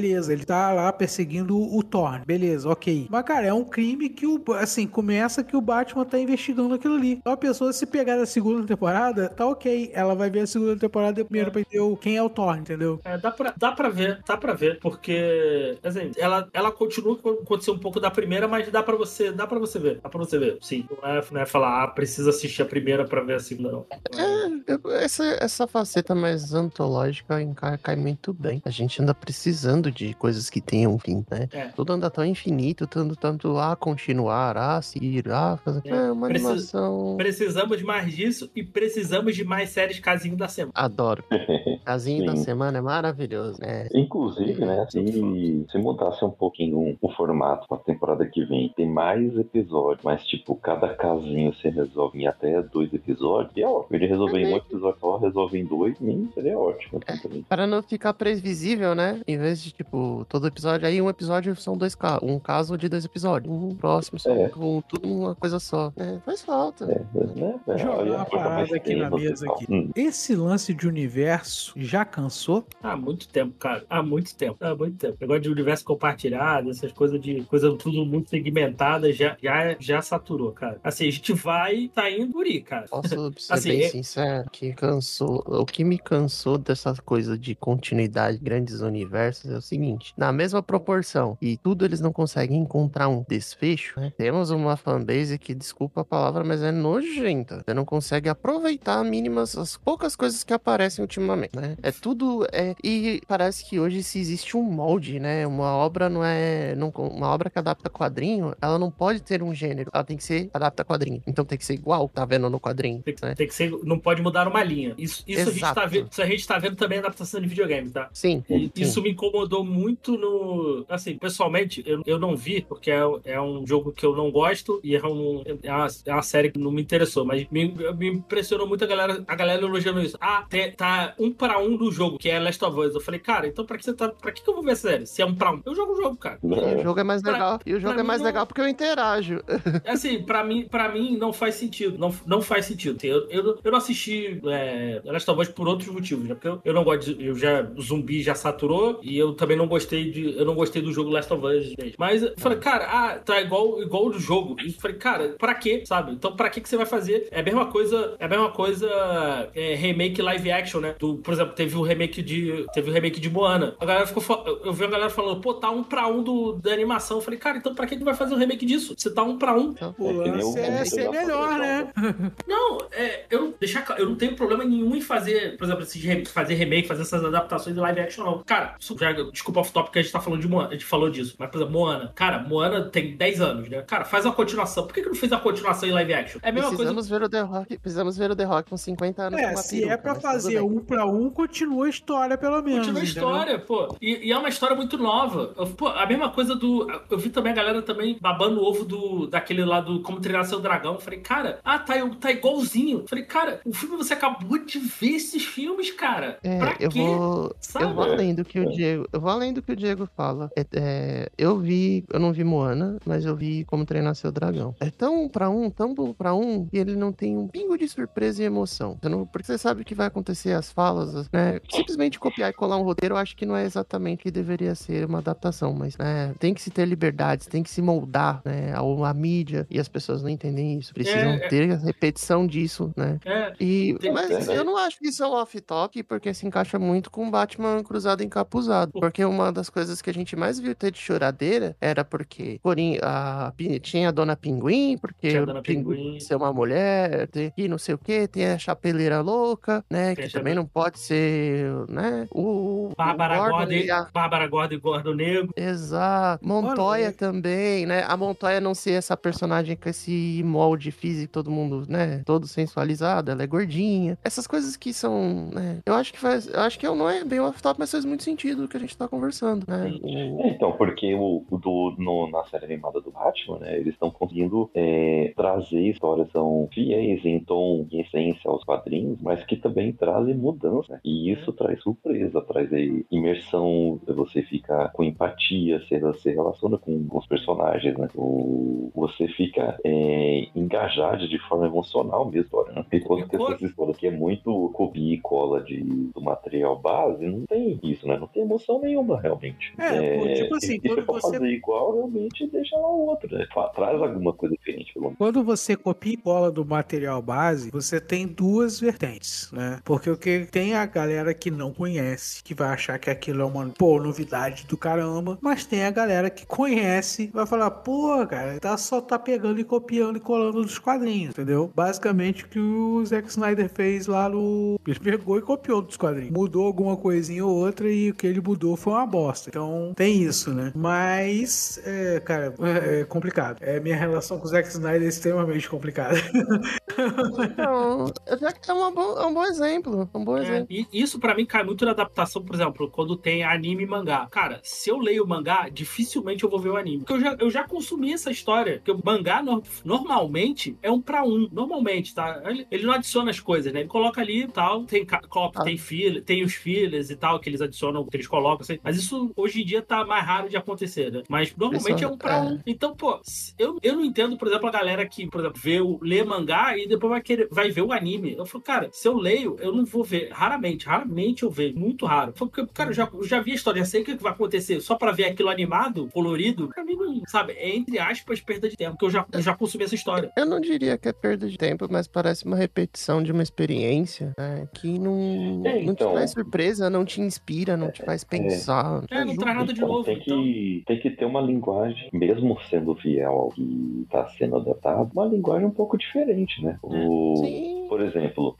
tá lá perseguindo o Thorne, beleza, ok. Mas, cara, é um crime que começa que o Batman tá investigando aquilo ali. Então a pessoa, se pegar a segunda temporada, tá ok, ela vai ver a segunda temporada primeiro pra entender quem é o Thorne, entendeu? Dá pra ver, porque, assim, ela continua acontecendo um pouco da primeira, mas dá pra você ver, sim. Não é falar, precisa assistir a primeira pra ver a segunda, não. Essa faceta mais antológica cai muito bem. A gente anda precisando de coisas que tenham fim, né? Tudo anda tão infinito, tanto a continuar, a seguir, a fazer. Uma animação. Precisamos mais disso e precisamos de mais séries Casinho da Semana. Adoro. Casinho da Semana é maravilhoso, né? Inclusive, né, se mudasse um pouquinho o formato pra temporada que vem, tem mais episódios, mas tipo, cada casinho você resolve em até 2 episódios, e é ótimo. Ele resolver em um episódio só, resolve em 2, seria ótimo. Também. Para não ficar previsível, né? Em vez de, tipo, todo episódio, aí um episódio são 2 casos, um caso de 2 episódios, um próximo só, com tudo uma coisa só. Faz falta. Jogar uma parada aqui na mesa aqui. Esse lance de universo já cansou? Há muito tempo, cara. Há muito tempo. Negócio de universo compartilhado, essas coisa tudo muito segmentada, já saturou, cara. Assim, a gente tá indo por aí, cara. Posso ser bem sincero, que cansou. O que me cansou dessa coisa de continuidade, grandes universos, é o seguinte: na mesma proporção, e tudo eles não conseguem encontrar um desfecho, né? Temos uma fanbase que, desculpa a palavra, mas é nojenta. Você não consegue aproveitar as poucas coisas que aparecem ultimamente, né? E parece que hoje se existe um molde, né? Uma obra uma obra que adapta quadrinho, ela não pode ter um gênero, ela tem que ser adapta quadrinho. Então tem que ser igual, tá vendo no quadrinho. Tem que ser, não pode mudar uma linha. Isso a gente tá vendo também a adaptação de videogame, tá? Sim. Isso me incomodou muito assim, pessoalmente, eu não vi, porque é um jogo que eu não gosto e é uma série que não me interessou, mas me impressionou muito a galera elogiando isso. Tá 1 para 1 do jogo, que é Last of Us. Eu falei, cara, então pra que eu vou ver a série? Se é 1 para 1, eu jogo o jogo, cara. E o jogo é mais legal. Legal porque eu interajo. Assim, pra mim não faz sentido. Não faz sentido. Eu não assisti Last of Us por outros motivos, né? Porque eu não gosto o zumbi já saturou e eu também não gostei do jogo Last of Us. Mas eu falei, cara, tá igual do jogo. E eu falei, cara, pra quê, sabe? Então pra que você vai fazer? É a mesma coisa remake live action, né? Por exemplo, teve o remake de Moana. Eu vi a galera falando, pô, tá 1 para 1 da animação. Eu falei, cara, então pra que vai fazer um remake disso? Você tá 1 para 1. O lance é ser melhor, né? Não, eu não tenho problema nenhum em fazer, por exemplo, fazer remake, fazer essas adaptações de live action, não. Cara, desculpa off-top que a gente tá falando de Moana, a gente falou disso, mas, por exemplo, Moana. Cara, Moana tem 10 anos, né? Cara, faz a continuação. Por que não fez a continuação em live action? É a mesma coisa. Precisamos ver o The Rock com 50 anos. Se é pra fazer 1 para 1, continua a história, pelo menos. Continua a história, pô. E é uma história muito nova. A mesma coisa eu vi também a galera também babando o ovo daquele lá do Como Treinar Seu Dragão. Eu falei, cara, tá igualzinho. Eu falei, cara, o filme você acabou de ver esses filmes, cara. Pra quê? Eu vou além do que o Diego fala. Eu não vi Moana, mas eu vi Como Treinar Seu Dragão. É tão bom pra um, e ele não tem um pingo de surpresa e emoção. Porque você sabe o que vai acontecer, as falas, né? Simplesmente copiar e colar um roteiro, eu acho que não é exatamente o que deveria ser uma adaptação, mas tem que se ter liberdades, tem que se moldar, né? A mídia, e as pessoas não entendem isso. Precisam ter a repetição disso, né? Mas eu não acho que isso é um off-top, porque se encaixa muito com Batman Cruzado Encapuzado. Porque uma das coisas que a gente mais viu ter de choradeira era porque tinha a Dona Pinguim, porque o Pinguim ser uma mulher, e não sei o que, tem a Chapeleira Louca, né? Que também não pode ser, né? Bárbara Gordon e Gordo Negro. Exato. Montoya também, né? A Montoya não ser essa personagem com esse molde físico, todo mundo, né? Todo sensualizado, ela é gordinha. Essas coisas que são, né? Eu acho que não é bem off-top, mas faz muito sentido o que a gente tá conversando, né? Então, porque na série animada do Batman, né? Eles estão conseguindo trazer histórias que são fiéis em tom e essência aos quadrinhos, mas que também trazem mudança, né? E isso traz surpresa, traz imersão, você fica com empatia, você relaciona com os personagens, né? Você fica engajado de forma emocional mesmo, né? Enquanto que essas histórias que é muito copia e cola do material base, não tem isso, né? Não tem emoção nenhuma, realmente. Tipo assim, quando você fazer igual, realmente deixa lá o outro, né? Traz alguma coisa diferente, pelo menos. Quando você copia e cola do material base, você tem duas vertentes, né? Porque o que tem a galera que não conhece, que vai achar que aquilo é uma, novidade do caramba, mas tem a galera que conhece, vai falar, pô, cara, só tá pegando e copiando e colando dos quadrinhos, entendeu? Basicamente o que o Zack Snyder fez lá no... Ele pegou e copiou dos quadrinhos. Mudou alguma coisinha ou outra e o que ele mudou foi uma bosta. Então, tem isso, né? Mas, cara, é complicado. Minha relação com o Zack Snyder é extremamente complicada. Então, é um bom exemplo. Um bom exemplo. E isso pra mim cai muito na adaptação, por exemplo, quando tem anime e mangá. Cara, se eu leio o mangá, dificilmente eu vou ver o anime. Porque eu já consumi essa história. Porque o mangá normalmente é 1 pra 1. Normalmente, tá? Ele não adiciona as coisas, né? Ele coloca ali e tal. Tem tem os fillers e tal, que eles adicionam, que eles colocam, assim. Mas isso hoje em dia tá mais raro de acontecer, né? Mas normalmente é 1 pra 1. Então, pô, eu não entendo, por exemplo, a galera que, por exemplo, lê mangá e depois vai ver o anime. Eu falo, cara, se eu leio, eu não vou ver. Raramente eu vejo. Muito raro. Porque, cara, eu já vi a história, já sei o que vai acontecer. Só pra ver aquilo animado, colorido, pra mim não, sabe? É, entre aspas, perda de tempo. Porque eu já consumi essa história. Eu não diria que é perda de tempo, mas parece uma repetição de uma experiência, né, que não te traz surpresa, não te inspira, não te faz pensar. Não traz nada de novo. Tem que ter uma linguagem, mesmo sendo fiel ao que está sendo adaptado, uma linguagem um pouco diferente, né? Sim. Por exemplo,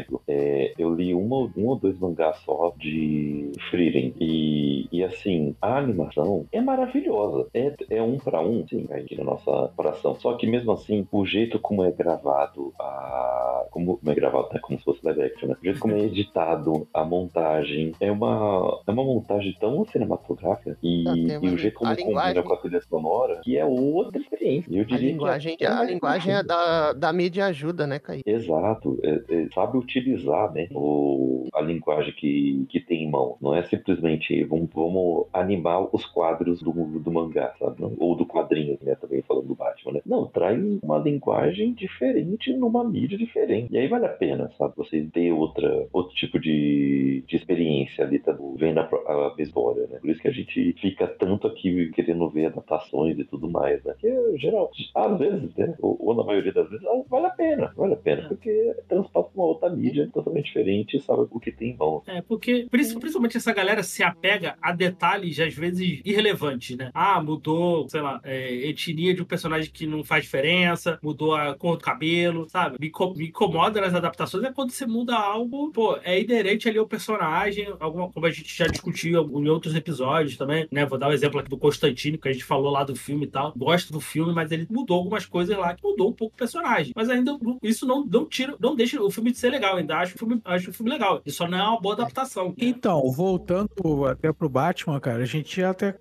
eu li um ou dois mangás só de Frieren e assim, a animação é maravilhosa. É 1 pra 1, sim, aqui na nossa coração. Só que mesmo assim, o jeito como é gravado, como é gravado, né? Como se fosse live action, né? O jeito como é editado, a montagem, é uma montagem tão cinematográfica e o jeito como combina com a trilha sonora, que é outra experiência. Eu diria a linguagem da mídia ajuda, né, Caí? Exato. Sabe utilizar, né, a linguagem que tem em mão. Não é simplesmente vamos animar os quadros do mangá, sabe? Não? Ou do quadrinho, né? Também falando do Batman, né? Não, traz uma linguagem diferente numa mídia diferente. E aí vale a pena, sabe? Você ter outro tipo de experiência ali, tá? Vendo a história, né? Por isso que a gente fica tanto aqui querendo ver adaptações e tudo mais, né? Que, geral, às vezes, né? Ou na maioria das vezes, vale a pena, porque transporta uma outra mídia totalmente diferente e sabe o que tem em mão. Porque principalmente essa galera se apega a detalhes, às vezes, irrelevantes, né? Mudou, sei lá, etnia de um personagem que não faz diferença, mudou a cor do cabelo, sabe? Me incomoda nas adaptações quando você muda algo, pô, é inerente ali ao personagem, como a gente já discutiu em outros episódios também, né? Vou dar o exemplo aqui do Constantino, que a gente falou lá do filme e tal. Gosto do filme, mas ele mudou algumas coisas lá que mudou um pouco o personagem. Mas ainda isso não deixa o filme de ser legal. Ainda acho o filme legal. Isso só não é uma boa adaptação. Né? Então, voltando até pro Batman, cara, a gente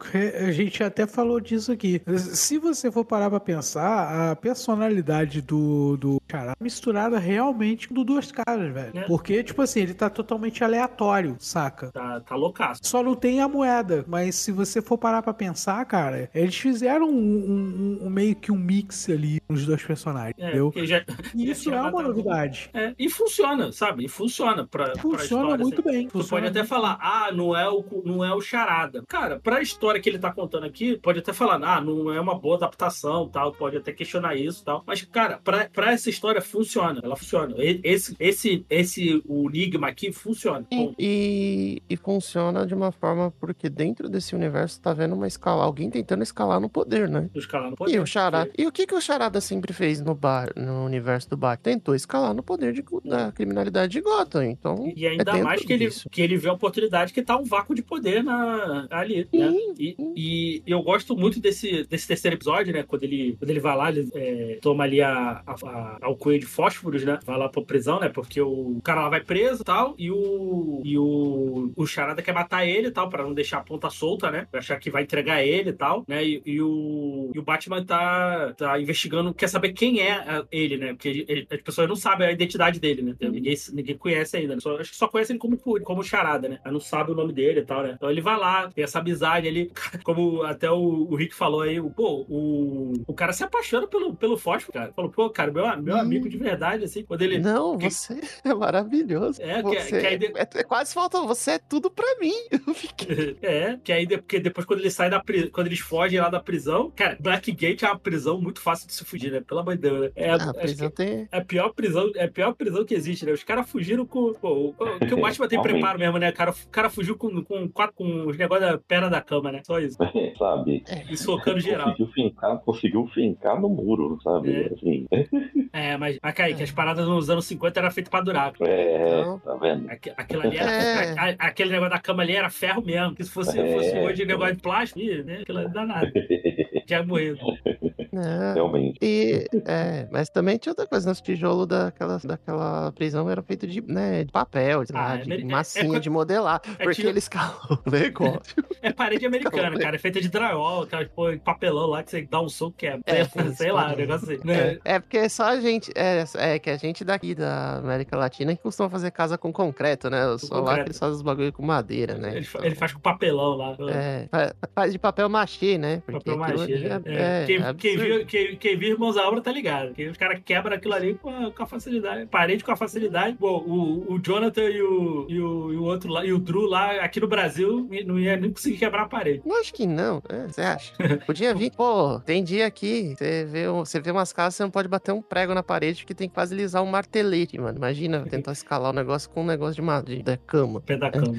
até falou disso aqui. Se você for parar pra pensar, a personalidade do Charada é misturada realmente com do Duas Caras, velho. Porque, tipo assim, ele tá totalmente aleatório, saca? Tá loucaço. Só não tem a moeda, mas se você for parar pra pensar, cara, eles fizeram meio que um mix ali com os dois personagens, entendeu? E isso é uma novidade. E funciona, sabe? E funciona pra Funciona muito bem. Tu pode até falar, não é o Charada. Cara, pra história que ele tá contando aqui, pode até falar, não é uma boa adaptação, tal, pode até questionar isso, tal. Mas, cara, pra essa história funciona. Ela funciona. O enigma aqui funciona. E funciona de uma forma porque dentro desse universo tá vendo alguém tentando escalar no poder, né? Escalar no poder. E o Charada. E o que o Charada sempre fez no universo do Batman? Tentou escalar no poder da criminalidade de Gotham. Então, e ainda mais que ele vê a oportunidade que tá um vácuo de poder ali, né? E eu gosto muito desse terceiro episódio, né? Quando ele vai lá, ele toma ali a alcunha de fósforos, né? Vai lá pra prisão, né? Porque o cara lá vai preso e tal, e o Charada quer matar ele e tal, pra não deixar a ponta solta, né? Pra achar que vai entregar ele e tal, né? E o Batman tá investigando, quer saber quem é ele, né? Porque as pessoas não sabem identidade dele, né? Ninguém conhece ainda, né? Acho que só conhece ele como Charada, né? Mas não sabe o nome dele e tal, né? Então ele vai lá, tem essa amizade ali, como até o Rick falou aí, o cara se apaixona pelo Fósforo, cara. Falou, pô, cara, meu amigo de verdade, assim, quando ele... Não, você é maravilhoso. É quase faltou, você é tudo pra mim. Eu fiquei... porque depois quando ele sai quando eles fogem lá da prisão, cara, Blackgate é uma prisão muito fácil de se fugir, né? Pelo amor de Deus, né? A prisão tem... É a pior prisão que existe, né? Os caras fugiram com... que o Batman tem preparo mesmo, né? O cara fugiu com os negócios da perna da cama, né? Só isso. Sabe? E socando geral. Conseguiu fincar no muro, sabe? Assim. Mas Kaique, as paradas nos anos 50 eram feitas pra durar. Tá vendo? Aquilo ali era... Aquele negócio da cama ali era ferro mesmo. Que se fosse hoje negócio de plástico, né? Aquilo ali dá nada. Tinha morrido. Realmente. Mas também tinha outra coisa, nos tijolos daquela prisão era feito de papel, de massinha de modelar, porque eles calam o negócio. É parede americana, cara, é feita de drywall, aquela papelão lá que você dá um soco quebra. Sei lá, um negócio assim. Porque só a gente, que a gente daqui da América Latina que costuma fazer casa com concreto, né? Só lá que eles fazem os bagulho com madeira, né? Ele faz com papelão lá. Faz de papel machê, né? Porque papel machê, quem viu Irmãos à Obra tá ligado. Que os caras quebram aquilo ali com a facilidade. Parede com a facilidade. Bom, o Jonathan e o outro lá, e o Drew lá, aqui no Brasil, não ia nem conseguir quebrar a parede. Eu acho que não. Você acha? Podia vir. Pô, tem dia aqui, você vê umas casas, você não pode bater um prego na parede porque tem que quase lisar um martelete, mano. Imagina tentar escalar o negócio com um negócio de madeira, da cama. Pé da cama,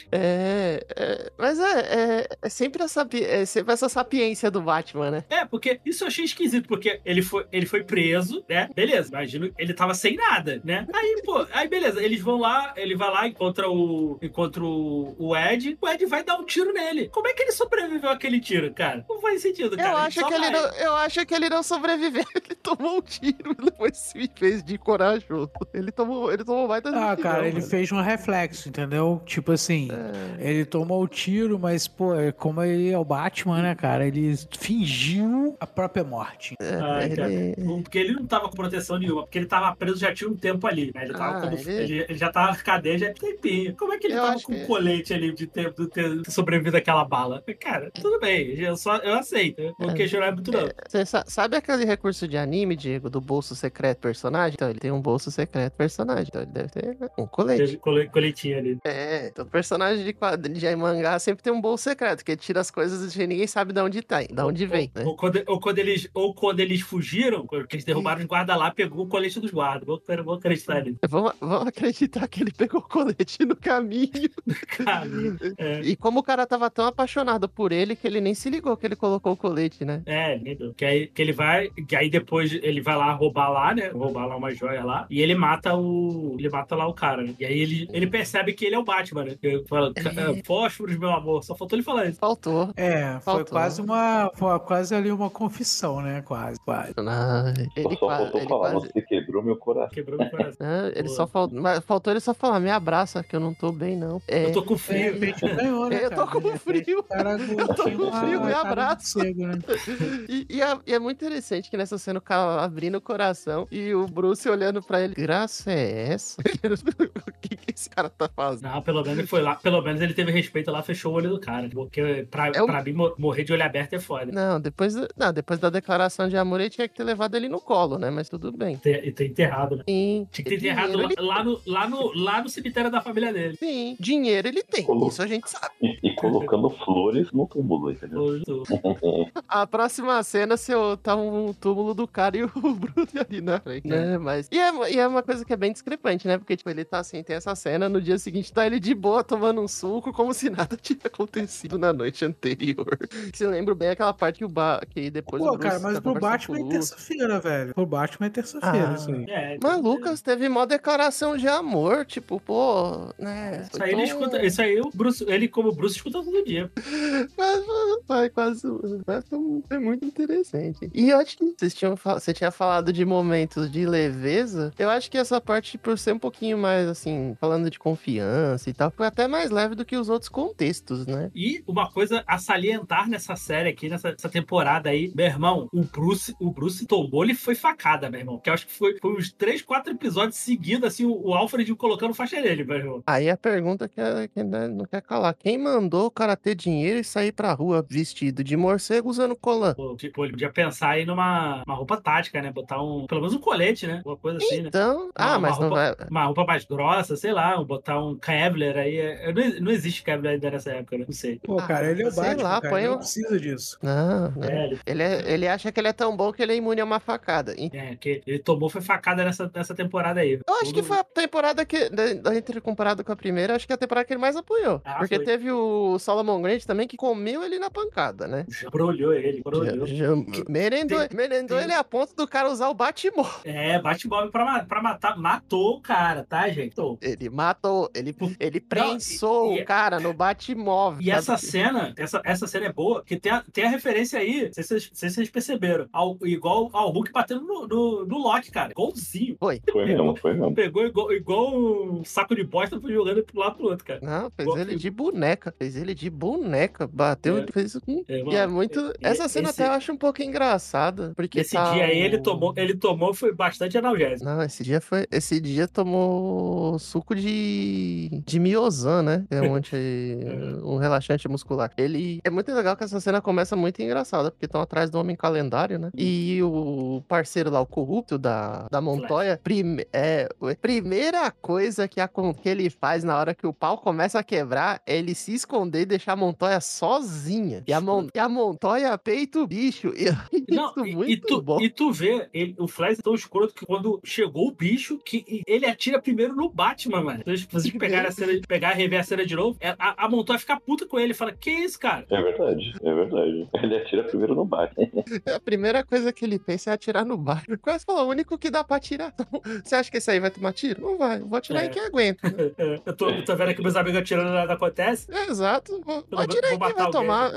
mas é sempre essa sapiência do Batman, né? Porque isso eu achei esquisito, porque ele foi preso, né? Beleza, imagino, ele tava sem nada, né? Aí beleza, ele vai lá, encontra o Ed, o Ed vai dar um tiro nele. Como é que ele sobreviveu àquele tiro, cara? Não faz sentido, cara. Eu acho que ele não sobreviveu, ele tomou um tiro e depois se fez de corajoso. Ele tomou baita de cara, ele fez um reflexo, entendeu? Tipo assim, ele tomou o tiro, mas, como ele é o Batman, né, cara? Ele fingiu a própria morte. Porque ele não tava com proteção nenhuma, porque ele tava preso já tinha um tempo ali, né? Ele já tava na cadeia já tem tempinho. Como é que ele tava com um colete ali de ter sobrevivido àquela bala? Cara, tudo bem, eu aceito. Vou questionar muito não. Você sabe aquele recurso de anime, Diego, do bolso secreto personagem? Então, ele tem um bolso secreto personagem, então ele deve ter um colete. Coletinho ali. Então o personagem de mangá sempre tem um bolso secreto, que ele tira as coisas e ninguém sabe de onde tá, de onde vem, né? Ou quando eles fugiram, porque eles derrubaram os guardas lá, pegou o colete dos guardas. Vou acreditar nisso. Vamos acreditar que ele pegou o colete no caminho. E como o cara tava tão apaixonado por ele que ele nem se ligou que ele colocou o colete, né? Que ele vai, que aí depois ele vai lá roubar lá, né? Roubar lá uma joia lá, e ele mata lá o cara, né? E aí ele percebe que ele é o Batman, né? Ele fala, fósforos, meu amor. Só faltou ele falar isso. Faltou. Foi quase ali uma confissão, né? Quase. Ele faltou falar, você quebrou meu coração. Ele só faltou ele só falar, me abraça, que eu não tô bem, não. Eu tô com frio. Eu tô com frio. Eu tô com frio, me abraça. Né? E é muito interessante que nessa cena o cara abrindo o coração e o Bruce olhando pra ele, graça é essa? O que esse cara tá fazendo? Não, pelo menos ele foi lá, pelo menos ele teve respeito lá, fechou o olho do cara. Porque pra mim, morrer de olho aberto é foda. Não, depois da declaração de amor, ele tinha que ter levado ele no colo, né? Mas tudo bem. E ter enterrado, né? Sim. Tinha que ter enterrado lá no cemitério da família dele. Sim, dinheiro ele tem, isso a gente sabe. E colocando flores no túmulo, entendeu? A próxima cena, tá um túmulo do cara e o Bruce ali na frente, né? Mas... E é uma coisa que é bem discrepante, né? Porque, tipo, ele tá assim, tem essa cena, no dia seguinte tá ele de boa, tomando um suco, como se nada tivesse acontecido na noite anterior. Se lembro bem aquela parte que depois o Bruce... cara, mas pro Batman é terça-feira, velho. Pro Batman é terça-feira, isso aí. Mas Lucas teve mó declaração de amor, tipo, né? Isso aí ele como Bruce escuta todo dia. Mas quase. Mas foi muito interessante. E eu acho que você tinha falado de momentos de leveza. Eu acho que essa parte, por ser um pouquinho mais, assim, falando de confiança e tal, foi até mais leve do que os outros contextos, né? E uma coisa a salientar nessa série aqui, nessa temporada aí, meu irmão, o Bruce tomou, ele foi facada, meu irmão. Que eu acho que foi uns 3, 4 episódios seguidos, assim, o Alfred colocando faixa nele, meu irmão. Aí a pergunta que não quer calar. Quem mandou o cara ter dinheiro e sair pra rua vestido de morcego usando colã? Pô, tipo, ele podia pensar aí numa roupa tática, né? Botar pelo menos um colete, né? Uma coisa assim, né? Então, mas não vai... Uma roupa mais grossa, sei lá, botar um Kevlar aí. Não existe Kevlar ainda nessa época, né? Não sei. Pô, cara, ele é o sei Batman, lá, cara, põe ele não um- precisa disso. Não, É, ele acha que ele é tão bom que ele é imune a uma facada. que ele tomou foi facada nessa temporada aí. Eu acho que foi a temporada que, entre comparado com a primeira, acho que é a temporada que ele mais apoiou. Ah, Porque foi. teve o Solomon Grant também que comeu ele na pancada, né? Já brolhou ele, brolhou. Merendou ele a ponto do cara usar o Batmóvel. Bate-bob pra matar. Matou o cara, tá, gente? Ele matou, ele prensou e- o cara no Batmóvel. E essa cena é boa, que tem a referência aí, não sei se vocês perceberam, igual ao Hulk batendo no Loki, cara. Igualzinho. Foi. Foi mesmo. Pegou igual um saco de bosta, foi jogando pro lado pro outro, cara. Não, fez Igual- ele de boneca. Fez ele de boneca. Bateu, fez isso com... É, E é muito... Essa cena até eu acho um pouco engraçada. Porque Esse dia aí ele tomou foi bastante analgésico. Não, esse dia tomou suco de Miozan, né? É um relaxante muscular. Ele é muito legal que essa cena começa muito engraçada, porque estão atrás do Homem Calendário, né? E o parceiro lá, o corrupto da Montoya, primeira coisa que ele faz na hora que o pau começa a quebrar é ele se esconder e deixar a Montoya sozinha. E a Montoya peita o bicho. Não, Isso muito bom. E tu vê, o Flash é tão escroto que quando chegou o bicho, que ele atira primeiro no Batman, mano. Se vocês pegarem a cena, pegar e rever a cena de novo, a Montoya fica puta com ele e fala, que isso, cara? É verdade. Ele atira primeiro no Batman. A primeira coisa que ele pensa é atirar no Batman. Quase falou, o único que dá pra atirar. Você acha que esse aí vai tomar tiro? Não vai. Vou atirar em quem aguenta. Né? Eu tô vendo que meus amigos atirando nada acontece. Exato. Vou atirar em quem vai tomar.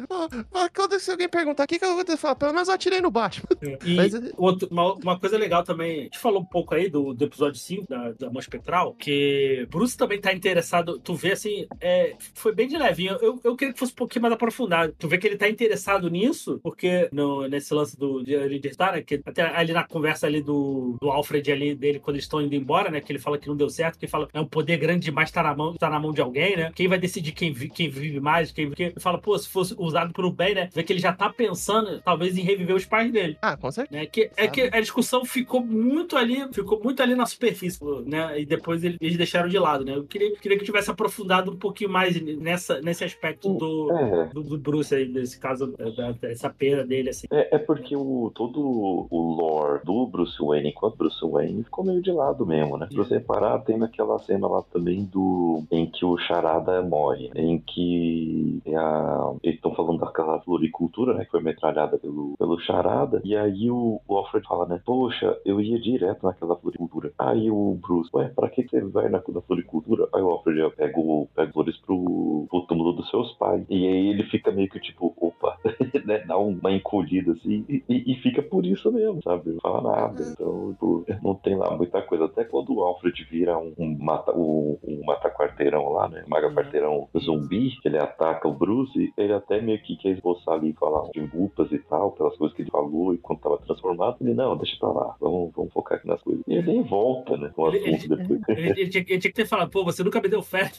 Quando se alguém perguntar, o que eu vou falar? Pelo menos eu atirei no Batman. E Mas... uma coisa legal também, a gente falou um pouco aí do episódio 5 da Mão Espectral, que Bruce também tá interessado, tu vê assim, foi bem de levinho, eu queria que fosse um pouquinho mais aprofundado, tu vê que ele tá interessado nisso, porque nesse lance de Libertar, né, que até ali na conversa ali do Alfred ali dele, quando eles estão indo embora, né, que ele fala que não deu certo, que ele fala, é um poder grande demais tá na mão de alguém, né, quem vai decidir quem vive mais, ele fala, pô, se fosse usado pro bem, né, vê que ele já tá pensando, talvez, em reviver os pais dele. Ah, com certeza. Né? Que a discussão ficou muito ali na superfície, né? E depois eles deixaram de lado, né? Eu queria que tivesse aprofundado um pouquinho mais nesse aspecto do Bruce aí, nesse caso, dessa pena dele, assim. É porque todo o lore do Bruce Wayne enquanto Bruce Wayne ficou meio de lado mesmo, né? Se você reparar, tem naquela cena lá também em que o Charada morre, em que eles estão falando daquela floricultura, né? Que foi metralhada pelo Charada, e aí o Alfred fala, né? Poxa, eu ia direto naquela floricultura. Aí o Bruce, pra que você vai na floricultura? Aí o Alfred, eu pego flores pro túmulo dos seus pais. E aí ele fica meio que tipo, opa, né? Dá uma encolhida assim e fica por isso mesmo, sabe? Não fala nada. Então, tipo, não tem lá muita coisa. Até quando o Alfred vira um mata-quarteirão lá, né? Maga-quarteirão zumbi, ele ataca o Bruce, ele até meio que quer esboçar ali e falar de culpas e tal, pelas coisas que ele falou e quando tava transformado. Ele, não, deixa pra lá, vamos focar aqui nas coisas. E ele nem volta, né? Com o assunto depois. Ele tinha que ter falado, pô, você nunca me deu fé,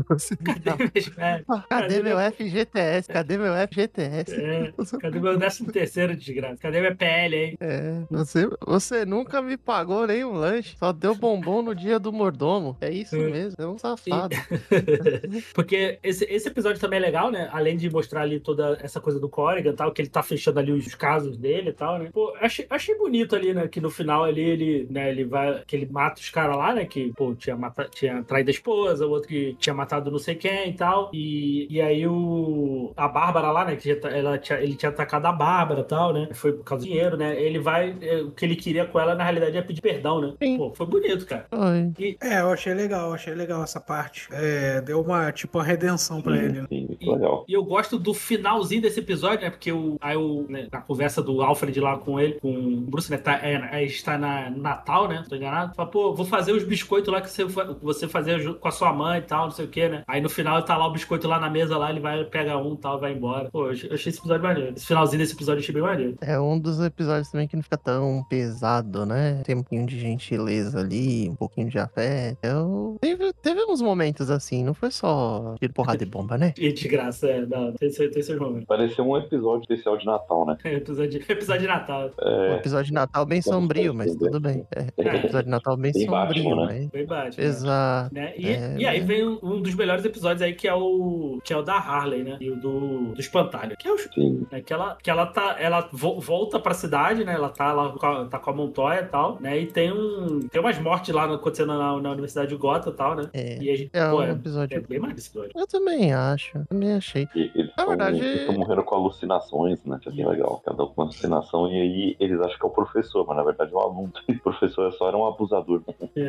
Cadê meu FGTS? Cadê meu FGTS? Cadê meu 13º, desgraça? Cadê minha PL aí? Você nunca me pagou nenhum lanche, só deu bombom no dia do mordomo. É isso mesmo, é um safado. Porque esse episódio também é legal, né? Além de mostrar ali toda essa coisa do Corrigan e tal, que ele tá fechando ali os casos dele e tal, né? Pô, achei bonito ali, né? Que no final ali ele vai, que ele mata os caras lá, né? Que, pô, tinha traído a esposa, o outro que tinha matado não sei quem e tal. E aí a Bárbara lá, né? Que ele tinha atacado a Bárbara e tal, né? Foi por causa do dinheiro, né? Ele vai, o que ele queria com ela, na realidade, é pedir perdão, né? Sim. Pô, foi bonito, cara. Oi. Eu achei legal essa parte. Deu uma redenção pra ele. Sim. muito legal. E eu gosto do finalzinho desse episódio, né? Porque né, na conversa do Alfred lá com ele, com o Bruce, né? Está no Natal, né? Tô enganado. Fala, pô, vou fazer os biscoitos lá que você fazia com a sua mãe e tal, não sei o que, né? Aí no final tá lá o biscoito lá na mesa, lá ele vai, pega um e tal, vai embora. Pô, eu achei esse episódio maneiro. Esse finalzinho desse episódio eu achei bem maneiro. É um dos episódios também que não fica tão pesado, né? Tem um pouquinho de gentileza ali, um pouquinho de afeto. Teve uns momentos assim, não foi só tiro, porrada e bomba, né? E de graça, não, tem seus momentos. Pareceu um episódio especial de Natal, né? Episódio de Natal. Um episódio de Natal bem sombrio, mas tudo bem. Episódio de Natal bem sombrio, Batman, né? Bem baixo. Exato. Né? E aí vem um dos melhores episódios aí, que é o da Harley, né? E o do espantalho. Que é o Sim. né? Que ela volta pra cidade, né? Ela tá com a Montoya e tal, né? E tem umas mortes lá acontecendo na Universidade de Gotham e tal, né? E a gente, um episódio. É bem mais esse episódio. Eu também acho. Também achei. E eles estão morrendo com alucinações, né? Que é bem legal. Cada um com uma alucinação, e aí eles acham que é o professor, mas na verdade é um aluno. O professor só era um abusador.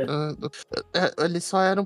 Ele só era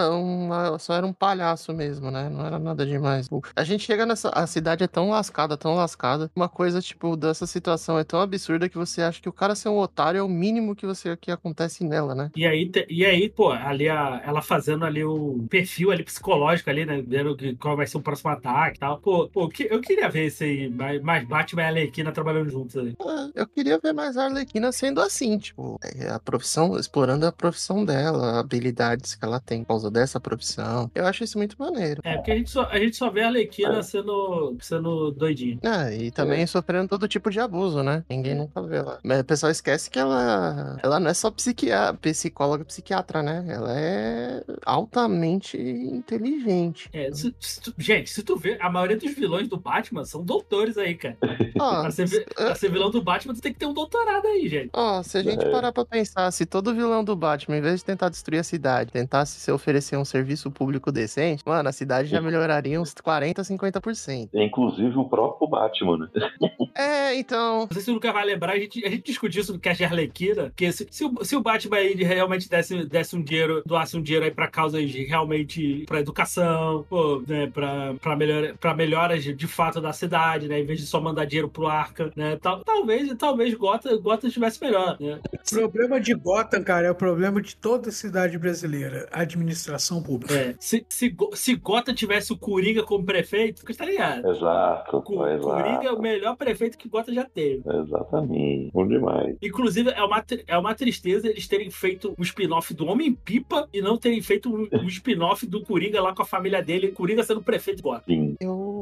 um palhaço mesmo, né? Não era nada demais. A gente chega a cidade é tão lascada. Uma coisa, tipo, dessa situação é tão absurda que você acha que o cara ser um otário é o mínimo que acontece nela, né? E aí, pô, ali ela fazendo ali o perfil ali psicológico ali, né? Vendo qual vai ser o próximo ataque e tal. Pô, eu queria ver esse aí, mais Batman e Arlequina trabalhando juntos aí. Eu queria ver mais a Arlequina sendo assim, tipo, a profissão, explorando a profissão dela, habilidades que ela tem por causa dessa profissão. Eu acho isso muito maneiro. Porque a gente só vê a Arlequina sendo doidinha. E também sofrendo todo tipo de abuso, né? Ninguém nunca vê lá. Mas o pessoal esquece que ela não é só psicóloga, psiquiatra, né? Ela é altamente inteligente. Gente, se tu vê, a maioria dos vilões do Batman são doutores aí, cara. Pra ser vilão do Batman, tu tem que ter um doutorado aí, gente. Se a gente parar pra pensar, se todo vilão do Batman, em vez de tentar destruir a cidade, tentasse se oferecer um serviço público decente, mano, a cidade já melhoraria uns 40%, 50%. Inclusive o próprio Batman, né? Então... Não sei se o Lucas vai lembrar, a gente discutiu isso no cast de Arlequina, que se o Batman aí realmente desse um dinheiro, doasse um dinheiro aí pra causas realmente, pra educação, pô, né, pra melhoras de fato da cidade, né, em vez de só mandar dinheiro pro Arkham, né, talvez Gotham estivesse melhor, né. O problema de Gotham, cara, é o problema de toda cidade brasileira, administração pública. Se Gotham tivesse o Coringa como prefeito, você tá ligado? Exato. Coringa é o melhor prefeito que Gotham já teve. Exatamente. Bom demais. Inclusive, é uma tristeza eles terem feito um spin-off do Homem-Pipa e não terem feito um spin-off do Coringa lá com a família dele, Coringa sendo prefeito de Gotham. Sim.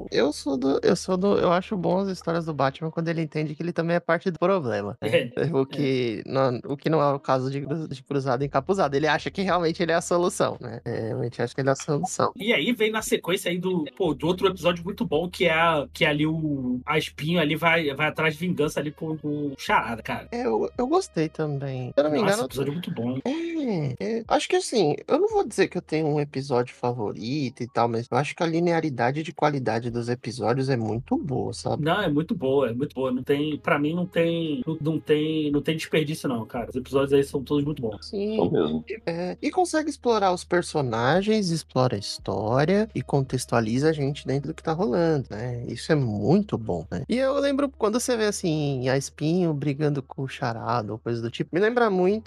Eu acho bom as histórias do Batman quando ele entende que ele também é parte do problema. Né? O que não é o caso de cruzado encapuzado. Ele acha que realmente ele é a solução, né? Realmente acha que ele é a solução. E aí vem na sequência aí do outro episódio muito bom, que é ali a Espinho ali vai atrás de vingança ali com o Charada, cara. Eu gostei também. Se eu não me engano, esse episódio é muito bom. Acho que assim, eu não vou dizer que eu tenho um episódio favorito e tal, mas eu acho que a linearidade de qualidade dos episódios é muito boa, sabe? Não, é muito boa. Não tem, pra mim não tem desperdício não, cara. Os episódios aí são todos muito bons. Sim. São mesmo. E consegue explorar os personagens, explora a história e contextualiza a gente dentro do que tá rolando, né? Isso é muito bom, né? E eu lembro quando você vê assim, a Espinho brigando com o Charada ou coisa do tipo, me lembra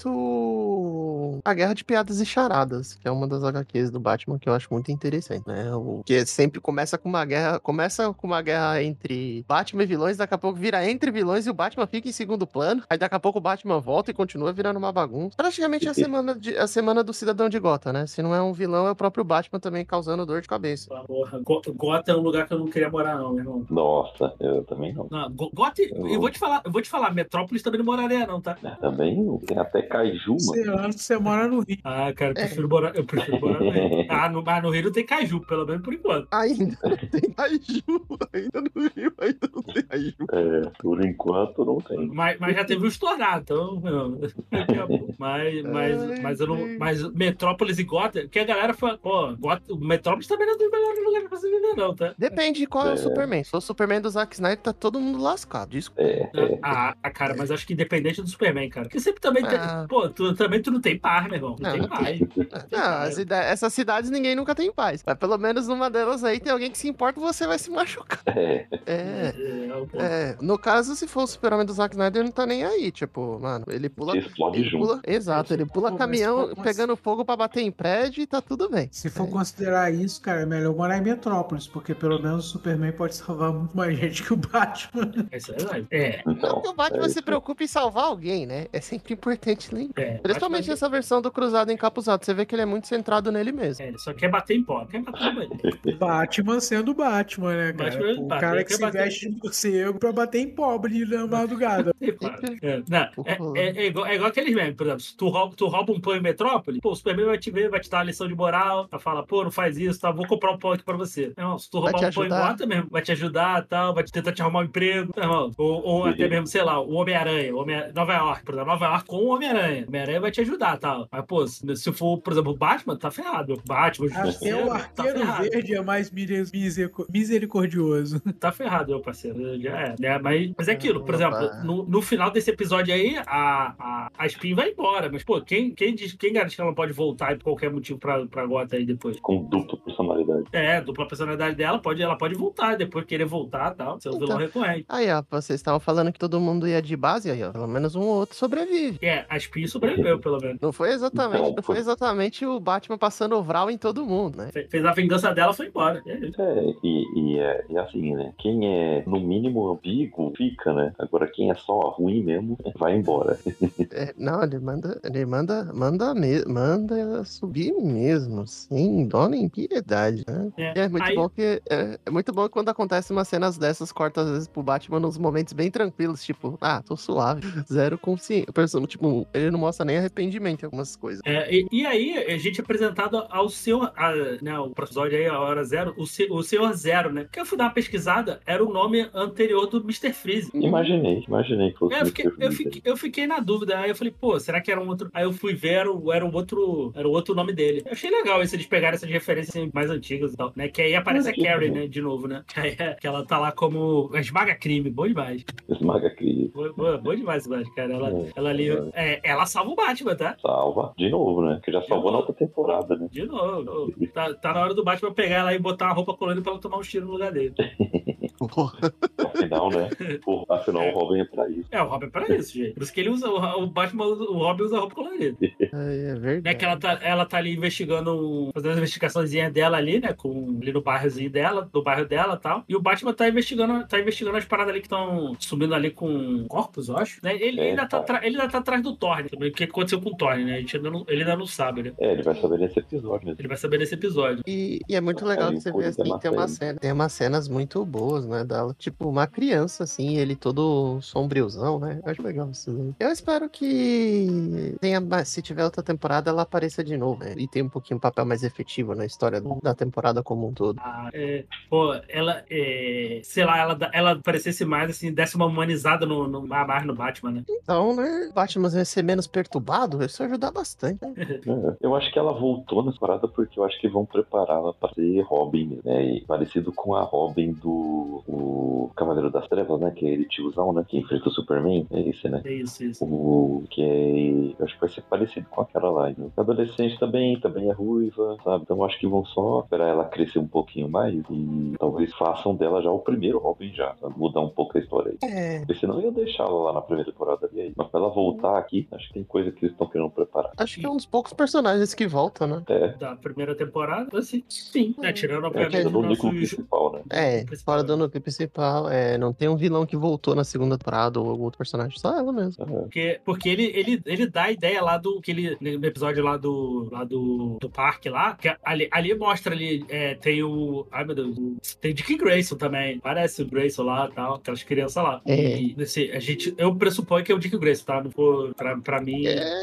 muito a Guerra de Piadas e Charadas, que é uma das HQs do Batman que eu acho muito interessante, né? Que sempre começa com uma guerra entre Batman e vilões, daqui a pouco vira entre vilões e o Batman fica em segundo plano, aí daqui a pouco o Batman volta e continua virando uma bagunça. Praticamente a semana do Cidadão de Gotham, né? Se não é um vilão, é o próprio Batman também causando dor de cabeça. Porra, Gotham é um lugar que eu não queria morar não, meu irmão. Nossa, eu também não. Gotham, eu vou te falar, Metrópolis também não moraria não, tá? Também não. Tem até Kaiju, mano. Você mora no Rio. Cara, eu prefiro morar no Rio. No Rio não tem Kaiju, pelo menos por enquanto. Ainda não tem Kaiju. Ainda no Rio, ainda não tem Kaiju. Por enquanto não tem. Mas já teve os tornados, então. Acabou. Mas eu não. Mas Metrópolis e Gotham, que a galera fala, pô, Metrópolis também não é o melhor lugar pra você viver, não, tá? Depende de qual é o Superman. Se for o Superman do Zack Snyder, tá todo mundo lascado. Desculpa. Cara, mas acho que independente do Superman, cara. Porque sempre também tem. Pô, tu não tem paz, meu irmão. Não tem paz. Essas cidades ninguém nunca tem paz. Mas pelo menos numa delas aí tem alguém que se importa e você vai se machucar. No caso, se for o Superman do Zack Snyder, ele não tá nem aí. Tipo, mano, ele pula. Explode junto. Exato, ele pula caminhão pegando fogo pra bater em prédio e tá tudo bem. Se for considerar isso, cara, é melhor morar em Metrópolis, porque pelo menos o Superman pode salvar muito mais gente que o Batman. Isso é verdade. Não que o Batman se preocupe em salvar alguém, né? É sempre importante lembrar. Principalmente Batman... nessa versão do Cruzado Encapuzado. Você vê que ele é muito centrado nele mesmo. Ele só quer bater em pó, quer bater no banheiro. Batman sendo Batman, né, cara? O cara que se veste de morcego pra bater em pobre na madrugada. É igual aqueles memes, por exemplo, se tu rouba um pão em Metrópole, pô, o Superman vai te ver, vai te dar uma lição de moral, fala, pô, não faz isso, tá? Vou comprar um pão aqui pra você. Irmão, se tu roubar um pão em Gotham mesmo, vai te ajudar, tal, vai tentar te arrumar um emprego, irmão. Ou até mesmo, sei lá, o Homem-Aranha, Nova York, por exemplo, Nova York com o Homem-Aranha. O Homem-Aranha vai te ajudar, tal. Mas, pô, se for, por exemplo, o Batman, tá ferrado. O Batman, o Justiceiro, até o Arqueiro Verde é mais misericordioso. Tá ferrado, meu parceiro. Já é. Né? Mas é aquilo, por exemplo, no final desse episódio aí, a Spin vai embora. Mas, pô, quem garante que ela não pode voltar por qualquer motivo pra Gotham aí depois? Com dupla personalidade. Dupla personalidade dela, ela pode voltar, depois querer voltar e tal. Seu vilão recorrente. Aí, ó, vocês estavam falando que todo mundo ia de base, aí, ó. Pelo menos um ou outro sobrevive. A Spin sobreviveu, pelo menos. Não foi exatamente o Batman passando o Vral em todo mundo, né? Fez a vingança dela, foi embora. E assim, né? Quem é, no mínimo, ambíguo, fica, né? Agora, quem é só ruim mesmo, vai embora. Não, ele manda subir mesmo, sem dó nem piedade, né? É muito bom quando acontece umas cenas dessas, corta às vezes pro Batman nos momentos bem tranquilos, tipo, tô suave, zero consciência. Tipo, ele não mostra nem arrependimento em algumas coisas. E aí, a gente é apresentado ao senhor, né, o episódio aí, a hora zero, o senhor Zero, né? Porque eu fui dar uma pesquisada, era o nome anterior do Mr. Freeze. Imaginei que fosse eu fiquei na dúvida, aí eu falei, pô, será que era um outro? Aí eu fui ver, era o outro nome dele. Eu achei legal isso, eles pegaram essas referências mais antigas e tal, né? Que aí aparece a Carrie, né, de novo, né? Que ela tá lá como esmaga-crime, bom demais. Esmaga-crime. Bom demais, cara. Ela ali, ela salva o Batman, tá? Salva, de novo, né? Que já salvou na outra temporada, né? De novo. Tá na hora do Batman pegar ela e botar uma roupa colorida pra ela tomar um tiro no lugar dele. Afinal, né? O Robin é pra isso. O Robin é pra isso, gente. Por isso que ele usa, o Batman, o Robin usa roupa colorida. É verdade. Né, que ela tá ali investigando, fazendo as investigaçõezinhas dela ali, né? Ali no bairrozinho dela, do bairro dela e tal. E o Batman tá investigando as paradas ali que estão subindo ali com corpos, eu acho. Né? Ele ainda tá atrás do Thor, né? O que aconteceu com o Thor, né? Ele ainda não sabe, né? Ele vai saber nesse episódio, né? Ele vai saber nesse episódio. E é muito legal que você vê assim, tem umas cenas muito boas, né? Dela, tipo, uma criança, assim, ele todo sombriozão, né? Eu acho legal isso. Eu espero que se tiver outra temporada, ela apareça de novo, né? E tenha um pouquinho um papel mais efetivo na história da temporada como um todo. Ela, sei lá, ela parecesse mais, assim, desse uma humanizada mais no Batman, né? Então, né? Batman vai ser menos perturbado, isso vai ajudar bastante, né? Eu acho que ela voltou nessa parada porque eu acho que vão prepará-la pra ser Robin, né? E parecido com a Robin do o Cavaleiro das Trevas, né? Que é ele tiozão, né? Que enfrenta o Superman. É esse, né? É isso. Eu acho que vai ser parecido com aquela lá. Né? A adolescente também é ruiva, sabe? Então eu acho que vão só esperar ela crescer um pouquinho mais e talvez façam dela já o primeiro Robin já, sabe? Mudar um pouco a história aí. Porque senão eu ia deixar ela lá na primeira temporada ali. Mas pra ela voltar aqui, acho que tem coisa que eles estão querendo preparar. Acho que é um dos poucos personagens que voltam, né? Da primeira temporada, assim, sim. Tirando o núcleo principal, né? Fora do núcleo principal, não tem um vilão que voltou na segunda temporada ou algum outro personagem, só ela mesmo. Porque ele dá a ideia lá no episódio lá do parque lá, que ali mostra ali, tem o, ai meu Deus, tem Dick Grayson também, parece o Grayson lá e tal, aquelas crianças lá. E eu pressuponho que é o Dick Grayson, tá? Não for, pra mim...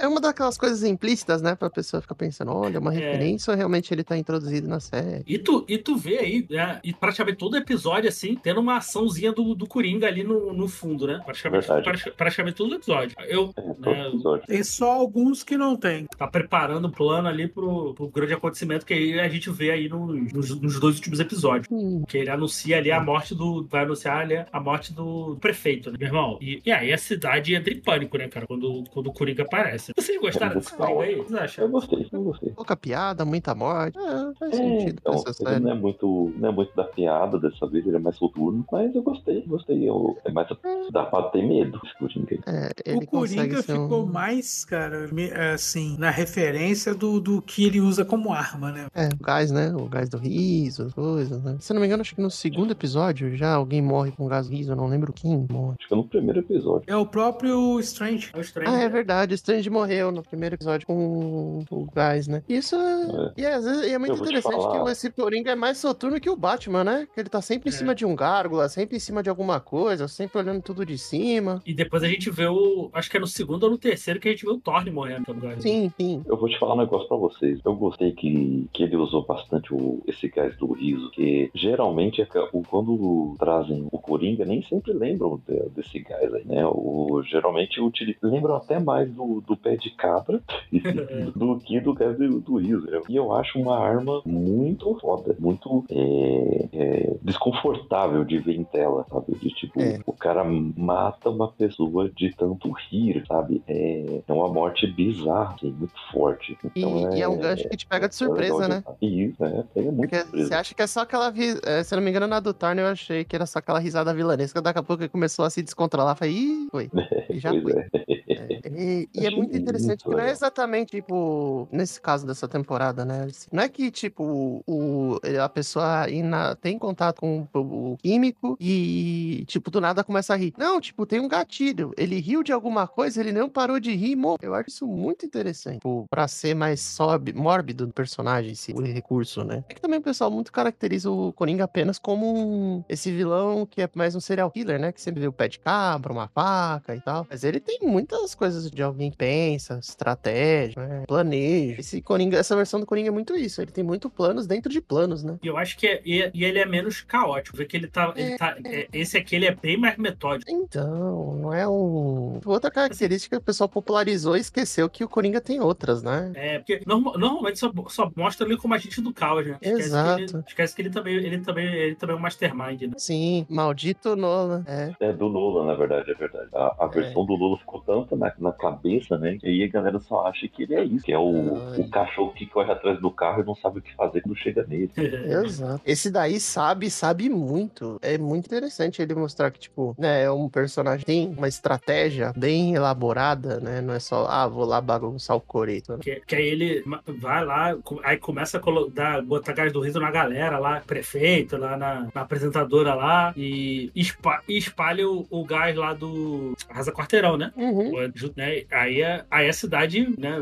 É uma daquelas coisas implícitas, né? Pra pessoa ficar pensando, olha, uma referência ou realmente ele tá introduzido na série? E tu vê aí, né? E praticamente todo episódio, assim, tendo uma açãozinha do Coringa ali no fundo, né? Praticamente todo episódio. Todo episódio. Tem só alguns que não tem. Tá preparando o plano ali pro grande acontecimento que aí a gente vê aí nos 2 últimos episódios. Que ele anuncia ali a morte vai anunciar ali a morte do prefeito, né, meu irmão? E aí a cidade entra em pânico, né, cara? Quando o Coringa aparece. Vocês gostaram desse Coringa aí? O que vocês acham? Eu gostei. Pouca piada, muita morte. Faz sentido pra Então, essa ele série. não é muito da piada dessa vez, ele é mais soturno, mas eu gostei. É mais, dá pra ter medo desse Coringa aí. Ele O Coringa consegue ser ficou mais, cara, assim, na referência do que ele usa como arma, né? o gás, né? O gás do riso, as coisas, né? Se eu não me engano, acho que no segundo episódio já alguém morre com gás do riso, eu não lembro quem morre. Acho que é no primeiro episódio. É o próprio Strange. É o estranho. É verdade, o Strange morreu no primeiro episódio com o gás, né? Isso às vezes, é muito Eu vou te interessante falar. que esse Coringa é mais soturno que o Batman, né? Que ele tá sempre em cima de um gárgula, sempre em cima de alguma coisa, sempre olhando tudo de cima. E depois a gente vê acho que é no segundo ou no terceiro que a gente vê o Thorne morrendo pelo gás. Sim. Eu vou te falar um negócio pra vocês. Eu gostei que ele usou bastante esse gás do riso, que geralmente quando trazem o Coringa, nem sempre lembram desse gás aí, né? Geralmente lembram até mais do pé de cabra do que do gás do riso. Né? E eu acho uma arma muito foda, muito desconfortável de ver em tela, sabe? De tipo, o cara mata uma pessoa de tanto rir, sabe? É uma morte bizarra, assim, muito forte. Então, E é um gancho que te pega de surpresa, né? Isso, pega muito Porque surpresa. você acha que é só aquela... se eu não me engano, na do Thorne eu achei que era só aquela risada vilanesca. Daqui a pouco ele começou a se descontrolar. Falei, ih, foi. E já Pois foi. E é Achei muito interessante, muito que não é legal. exatamente, tipo, nesse caso dessa temporada, né? Não é que, tipo, a pessoa tem contato com o químico e, tipo, do nada começa a rir. Não, tipo, tem um gatilho. Ele riu de alguma coisa, ele não parou de rir e morreu. Eu acho isso muito interessante. Tipo, pra ser mais mórbido do personagem, esse recurso, né? É que também o pessoal muito caracteriza o Coringa apenas como esse vilão que é mais um serial killer, né? Que sempre vê o pé de cabra, uma faca e tal. Mas ele tem muitas coisas de alguém que pensa, estratégia, né? Planeja. Essa versão do Coringa é muito isso. Ele tem muito planos dentro de planos, né? E eu acho que ele é menos caótico. Vê que esse aqui ele é bem mais metódico. Então, não é outra característica que o pessoal popularizou e esqueceu que o Coringa tem outras, né? Porque normalmente só mostra ele como agente do caos, né? Exato. Esquece que ele também é um mastermind, né? Sim, maldito Nolan. É do Lula, na verdade, é verdade. A versão do Lula ficou tanto na cabeça, né? E aí a galera só acha que ele é isso, que é o cachorro que corre atrás do carro e não sabe o que fazer quando chega nele. Exato. Esse daí sabe muito. É muito interessante ele mostrar que, tipo, né, é um personagem que tem uma estratégia bem elaborada, né? Não é só, vou lá bagunçar o coreto. Né? Que aí ele vai lá, aí começa a botar gás do riso na galera lá, prefeito, lá na apresentadora lá, e espalha o gás lá do Arrasa Quarteirão, né? Uhum. Né? Aí a cidade, né,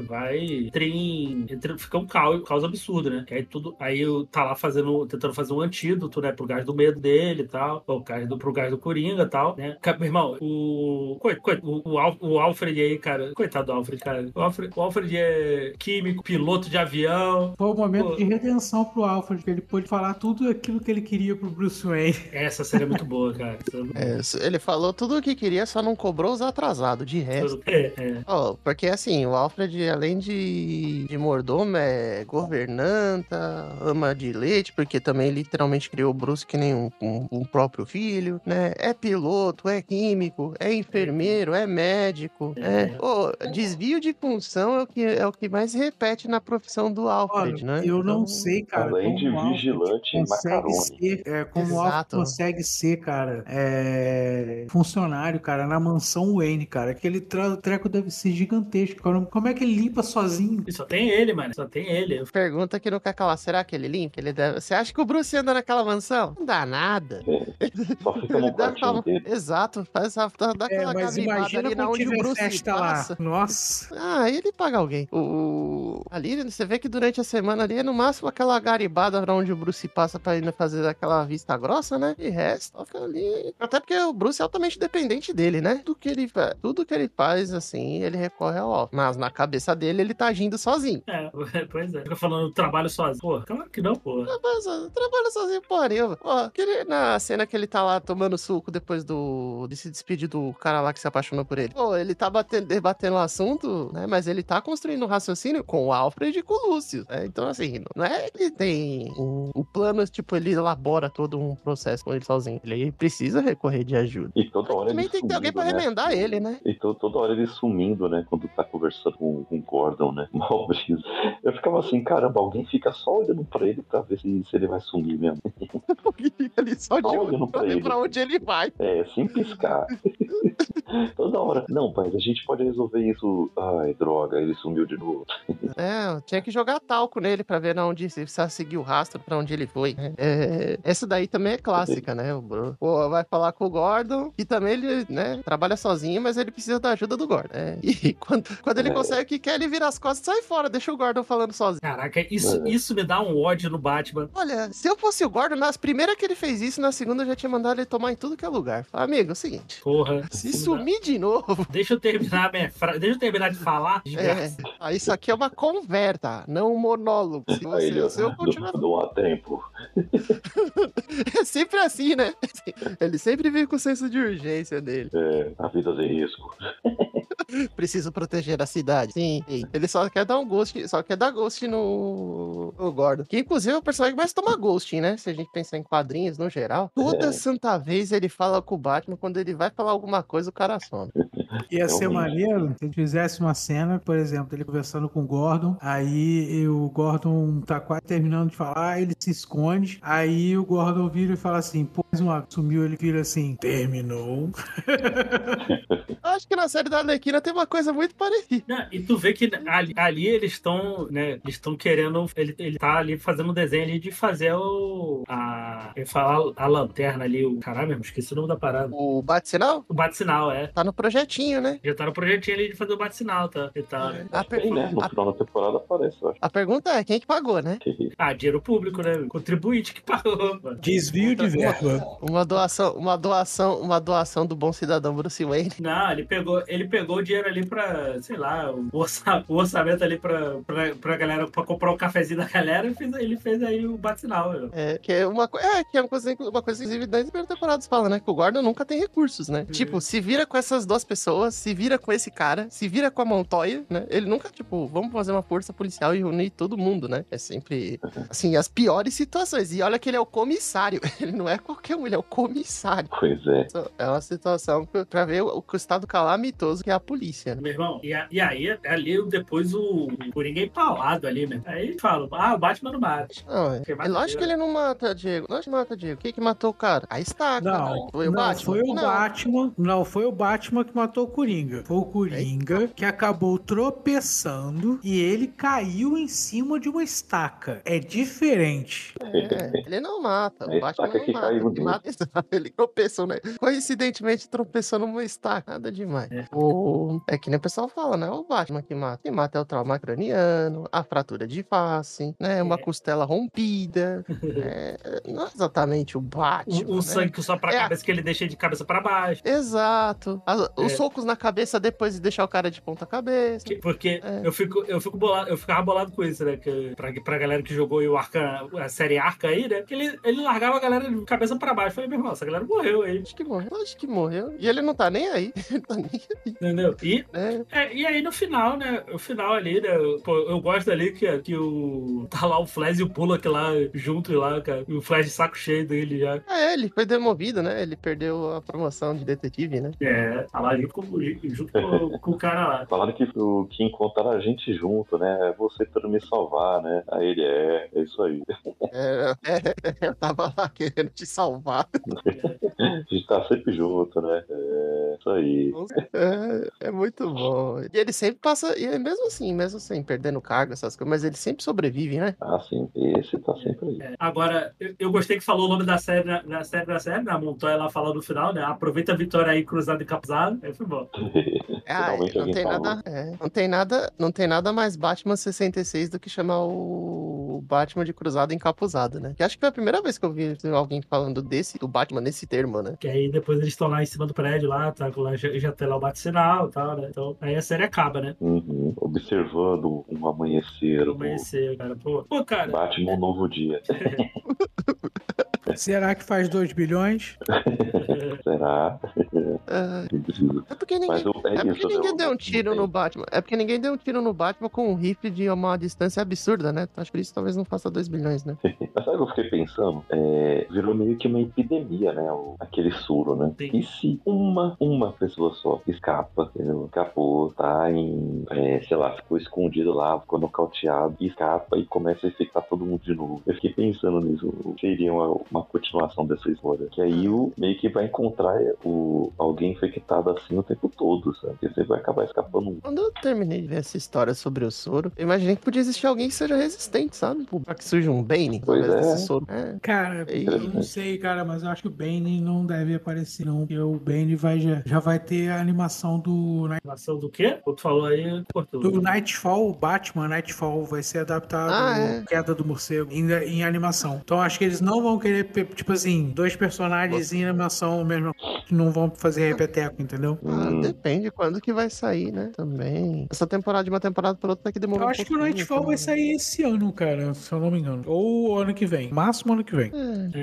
fica um caos absurdo, né? Que aí tá lá tentando fazer um antídoto, né, pro gás do medo dele e tal, pro gás do Coringa e tal, né? Meu irmão, o Alfred aí, cara, coitado do Alfred, cara. O Alfred é químico, piloto de avião. Foi o momento de redenção pro Alfred, que ele pôde falar tudo aquilo que ele queria pro Bruce Wayne. Essa série é muito boa, cara. Ele falou tudo o que queria, só não cobrou os atrasados, de resto. Porque assim, o Alfred, além de mordomo, é governanta, ama de leite, porque também literalmente criou o Bruce que nem um próprio filho, né? É piloto, é químico, é enfermeiro, é médico. Desvio de função é o que mais repete na profissão do Alfred, né? Eu não sei, cara. Além de vigilante e macarone. Como o Alfred consegue ser, cara, funcionário, cara, na mansão Wayne, cara. Aquele treco deve ser gigantesco. Como é que ele limpa sozinho? E só tem ele, mano. Só tem ele. Pergunta que não quer calar. Será que ele limpa? Você acha que o Bruce anda naquela mansão? Não dá nada. Só fica no quartinho dele. Exato. Dá aquela mas cavimada imagina ali na quando onde o tiver Bruce festa passa. lá. Nossa. Ele paga alguém. Ali, você vê que durante a semana ali é no máximo aquela garibada pra onde o Bruce passa pra ir fazer aquela vista grossa, né? E resto, só fica ali. Até porque o Bruce é altamente dependente dele, né? Tudo que ele faz, assim, ele recorre ao Alfred. Mas na cabeça dele, ele tá agindo sozinho. Pois é. Fica falando trabalho sozinho. Pô, claro que não, pô. Trabalha sozinho, porra nenhuma. Ó, na cena que ele tá lá tomando suco depois de se despedir do cara lá que se apaixonou por ele. Pô, ele tá debatendo o assunto, né? Mas ele tá construindo um raciocínio com o Alfred e com o Lúcio. Né? Então, assim, não é que ele tem o plano, tipo, ele elabora todo um processo com ele sozinho. Ele precisa recorrer de ajuda. E toda hora também ele tem que ter alguém pra sumindo, né? remendar ele, né? E toda hora ele sumindo, né? Quando tá conversando com o Gordon, né? Mal brisa. Eu ficava assim, caramba, alguém fica só olhando pra ele pra ver se ele vai sumir mesmo. Alguém fica ali só de olho pra ver pra onde ele vai. Sem piscar. Toda hora. Não, pai, a gente pode resolver isso. Ai, droga, ele sumiu de novo. Tinha que jogar talco nele pra ver onde, se precisa seguir o rastro pra onde ele foi. Essa daí também é clássica, né? O Bruce vai falar com o Gordon, e também ele, né, trabalha sozinho, mas ele precisa da ajuda do Gordon. E quando ele consegue o que quer, ele vira as costas e sai fora, deixa o Gordon falando sozinho. Caraca, isso me dá um ódio no Batman. Olha, se eu fosse o Gordon, nas primeiras que ele fez isso, na segunda eu já tinha mandado ele tomar em tudo que é lugar. Amigo, é o seguinte. Porra. Se sumir de novo. Deixa eu terminar deixa eu terminar de falar. Isso aqui é uma conversa, não um monólogo. Se eu continuar. Não há tempo. É sempre assim, né? Ele sempre vive com o senso de urgência dele. A vida tem risco. Preciso proteger a cidade. Sim. Ele só quer dar ghost no Gordon. Que inclusive é o personagem que mais toma ghosting, né? Se a gente pensar em quadrinhos no geral. Toda santa vez ele fala com o Batman, quando ele vai falar alguma coisa, o cara some. Ia ser maneiro se ele fizesse uma cena, por exemplo, ele conversando com o Gordon, aí o Gordon tá quase terminando de falar, ele se esconde, aí o Gordon vira e fala assim, pô, mais uma sumiu, ele vira assim, terminou. Acho que na série da Arlequina tem uma coisa muito parecida. Não, e tu vê que ali eles estão, né? Eles estão querendo. Ele tá ali fazendo um desenho ali de fazer a lanterna ali. Caralho, mesmo, esqueci o nome da parada. O bate-sinal? O bate-sinal, Tá no projetinho, né? Já tá no projetinho ali de fazer o bate-sinal, tá? E tá. Né? No final da temporada aparece, eu acho. A pergunta é, quem que pagou, né? Dinheiro público, né? Contribuinte que pagou. Mano. Desvio de verba. Uma doação do bom cidadão Bruce Wayne. Não, ele pegou o dinheiro ali pra, sei lá, o orçamento ali pra galera, pra comprar o cafezinho da galera, e ele fez aí o bate-sinal. Que é uma coisa, inclusive, das primeiras temporadas fala, né? Que o Gordon nunca tem recursos, né? Tipo, se vira com essas duas pessoas, se vira com esse cara, se vira com a Montoya, né? Ele nunca, tipo, vamos fazer uma força policial e unir todo mundo, né? É sempre, assim, as piores situações. E olha que ele é o comissário. Ele não é qualquer um, ele é o comissário. Pois é. É uma situação pra ver o estado calamitoso que é a polícia, né? Meu irmão, e aí ali depois o Coringa é empalado ali, né? Aí fala, o Batman não mata. Não, é lógico que ele não mata, Diego. Não mata, Diego. Quem que matou o cara? A estaca. Não, foi o Batman. Foi o Batman que matou o Coringa. Foi o Coringa que acabou tropeçando e ele caiu em cima de uma estaca. É diferente. Ele não mata. O Batman estaca não que mata. caiu Ele mata. Ele tropeçou, né? Coincidentemente tropeçou numa estaca. Nada demais. É que nem o pessoal fala, né? O Batman que mata. Quem mata é o trauma craniano, a fratura de face, né? Uma costela rompida. Não é exatamente o Batman. O sangue que só pra cabeça que ele deixa de cabeça pra baixo. Exato. Os socos na cabeça depois de deixar o cara de ponta cabeça. Porque eu ficava bolado com isso, né? Que, pra galera que jogou a série Arca aí, né? Que ele largava a galera de cabeça pra baixo. Eu falei, meu irmão, essa galera morreu aí. Acho que morreu. E ele não tá nem aí. Ele tá nem aí. Entendeu? E aí no final, né? O final ali, né? Pô, eu gosto ali que tá lá o Flash e o Bullock lá junto lá, cara. E o Flash de saco cheio dele já. Ele foi demovido, né? Ele perdeu a promoção de detetive, né? Tá lá junto com o cara lá. Falaram que encontraram a gente junto, né? Você pra me salvar, né? Aí ele é isso aí. Eu tava lá querendo te salvar. A gente tá sempre junto, né? Isso aí. É muito bom. E ele sempre passa, e mesmo assim, perdendo carga, essas coisas, mas ele sempre sobrevive, né? Ah, sim. Esse tá sempre aí. Agora, eu gostei que falou o nome da série, a Montoya lá falando no final, né? Aproveita a vitória aí, cruzado e capuzado. sempre bom. Finalmente não alguém tem falou. nada, não tem nada mais Batman 66 do que chamar o Batman de cruzado encapuzado, né? Que acho que foi a primeira vez que eu vi alguém falando do Batman nesse termo, né? Que aí depois eles estão lá em cima do prédio, lá, tá, lá já tem lá o bate-sinal e tal, né? Então aí a série acaba, né? Uhum. Observando um amanhecer Não do conhecer, cara. Pô, cara. Batman um novo dia. Será que faz 2 bilhões? Será? Ah, Não precisa. É porque Mas ninguém, é é porque isso, né? ninguém deu um Não tiro tem. no Batman. É porque ninguém deu um tiro no Batman com um rifle de uma distância absurda, né? Acho que isso talvez não faça 2 bilhões, né? Mas sabe o que eu fiquei pensando? Virou meio que uma epidemia, né? Aquele soro, né? Sim. E se uma pessoa só escapa, entendeu? Escapou, tá sei lá, ficou escondido lá, ficou nocauteado, e escapa e começa a infectar todo mundo de novo. Eu fiquei pensando nisso. Seria uma continuação dessa história. Que aí meio que vai encontrar alguém infectado assim o tempo todo, sabe? Porque você vai acabar escapando. Quando eu terminei de ver essa história sobre o soro, eu imaginei que podia existir alguém que seja resistente, sabe? Pra que surja um Bane Pois através é. desse soro. Cara, eu não sei, cara, mas eu acho que o Bane não deve aparecer, não. Porque o Bane já vai ter a animação do Animação do quê? O tu falou aí, cortou. do Nightfall, o Batman Nightfall vai ser adaptado Queda do Morcego em animação. Então acho que eles não vão querer, tipo assim, 2 personagens em animação mesmo, que não vão fazer repeteco, entendeu? Depende quando que vai sair, né? Também. Essa temporada de uma temporada para outra tem que demorar Eu um acho que o pouquinho Nightfall vai também. sair esse ano, cara, se eu não me engano. Ou ano que vem. Máximo ano que vem.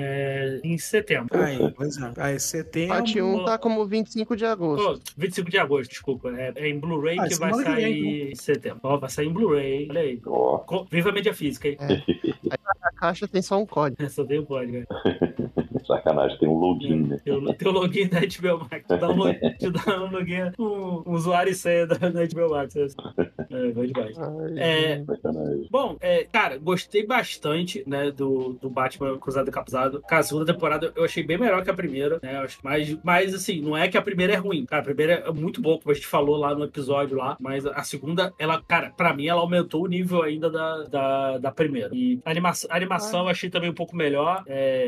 Em setembro. Aí, pois é. Aí setembro. Parte 1 tá como 25 de agosto. 25 de agosto, desculpa. É em Blu-ray que vai semana que vem, sair em setembro. Ó, vai sair em Blu-ray, olha aí. Ó, Viva a mídia física, hein? Aí na caixa tem só um código. Só tem o código. sacanagem, tem um login, né? Tem o login da HBO Max. Te dá um login, um usuário e senha da HBO Max. Bom demais. Sacanagem. Bom, cara, gostei bastante, né, do Batman Cruzado e Encapuzado. Cara, a segunda temporada eu achei bem melhor que a primeira, né? Eu acho, mas assim, não é que a primeira é ruim. Cara, a primeira é muito boa, como a gente falou lá no episódio lá, mas a segunda, ela, cara, pra mim, ela aumentou o nível ainda da primeira. E a animação eu achei também um pouco melhor.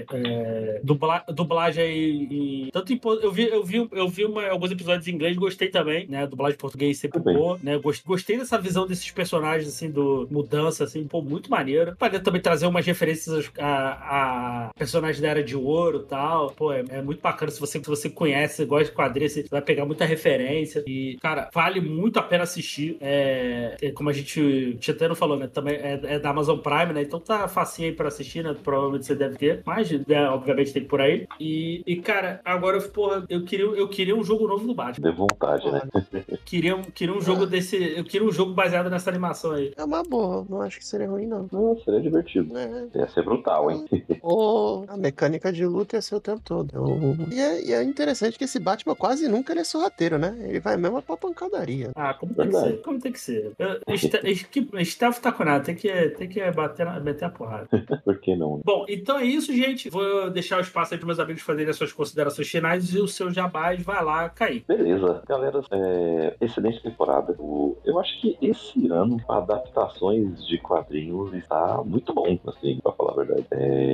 Dublagem tanto eu vi alguns episódios em inglês, gostei também, né? Dublagem em português sempre boa, né? Gostei dessa visão desses personagens, assim, do mudança, assim, pô, muito maneiro. Pode também trazer umas referências a personagens da Era de Ouro e tal. Pô, é muito bacana. Se você conhece, gosta de quadrinhos, você vai pegar muita referência. E, cara, vale muito a pena assistir. Como a gente até não falou, né? Também é da Amazon Prime, né? Então tá facinho aí pra assistir, né? Provavelmente você deve ter. Mas, obviamente, tem por aí. E cara, agora, porra, eu queria um jogo novo do Batman. Deu vontade, né? Queria um jogo desse. Eu queria um jogo baseado nessa animação aí. É uma boa, não acho que seria ruim, não. Não, seria divertido. Ia ser brutal, hein? Ou a mecânica de luta ia ser o tempo todo. E é interessante que esse Batman quase nunca ele é sorrateiro, né? Ele vai mesmo pra pancadaria. Ah, como tem que ser? Como tem que ser? Stealth tá com nada, tem que meter a porrada. Por que não? Bom, então é isso, gente. Vou deixar o espaço aí para meus amigos fazerem as suas considerações finais e o seu jabás vai lá cair. Beleza, galera, excelente temporada. Eu acho que esse ano, adaptações de quadrinhos está muito bom, assim, pra falar a verdade.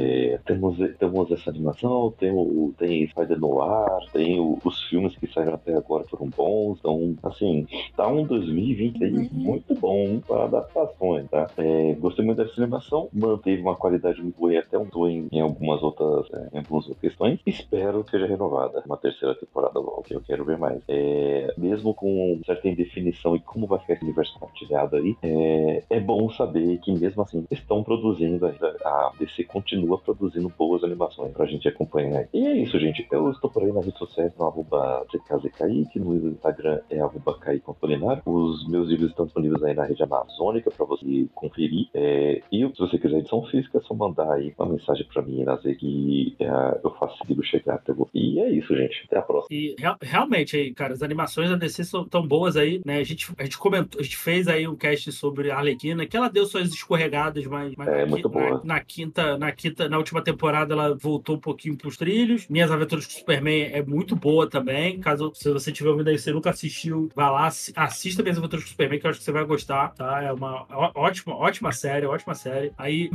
Temos essa animação, tem Spider-Noir, tem os filmes que saíram até agora foram bons, então, assim, tá um 2020 aí muito bom para adaptações, tá? Gostei muito dessa animação, manteve uma qualidade muito boa e até em algumas outras questões. Espero que seja renovada uma terceira temporada logo, que eu quero ver mais. Mesmo com certa indefinição e como vai ficar esse universo compartilhado aí, é bom saber que mesmo assim estão produzindo ainda, a DC continua produzindo boas animações pra gente acompanhar. E é isso, gente. Eu estou por aí nas redes sociais no @ZKZKaique, no Instagram é @Kaique_Apolinário. Os meus livros estão disponíveis aí na rede amazônica pra você conferir. E se você quiser edição física, é só mandar aí uma mensagem pra mim na Z que eu faço esse livro chegar até você. E é isso, gente. Até a próxima. E realmente aí, cara, as animações da DC são tão boas aí, né? A gente comentou, a gente fez aí um cast sobre a Arlequina, que ela deu suas escorregadas, mas muito boa. Na última temporada ela voltou um pouquinho pros trilhos. Minhas Aventuras com Superman é muito boa também. Se você tiver ouvindo aí, você nunca assistiu, vai lá, assista Minhas Aventuras com Superman, que eu acho que você vai gostar, tá? É uma ótima série. Aí, diferente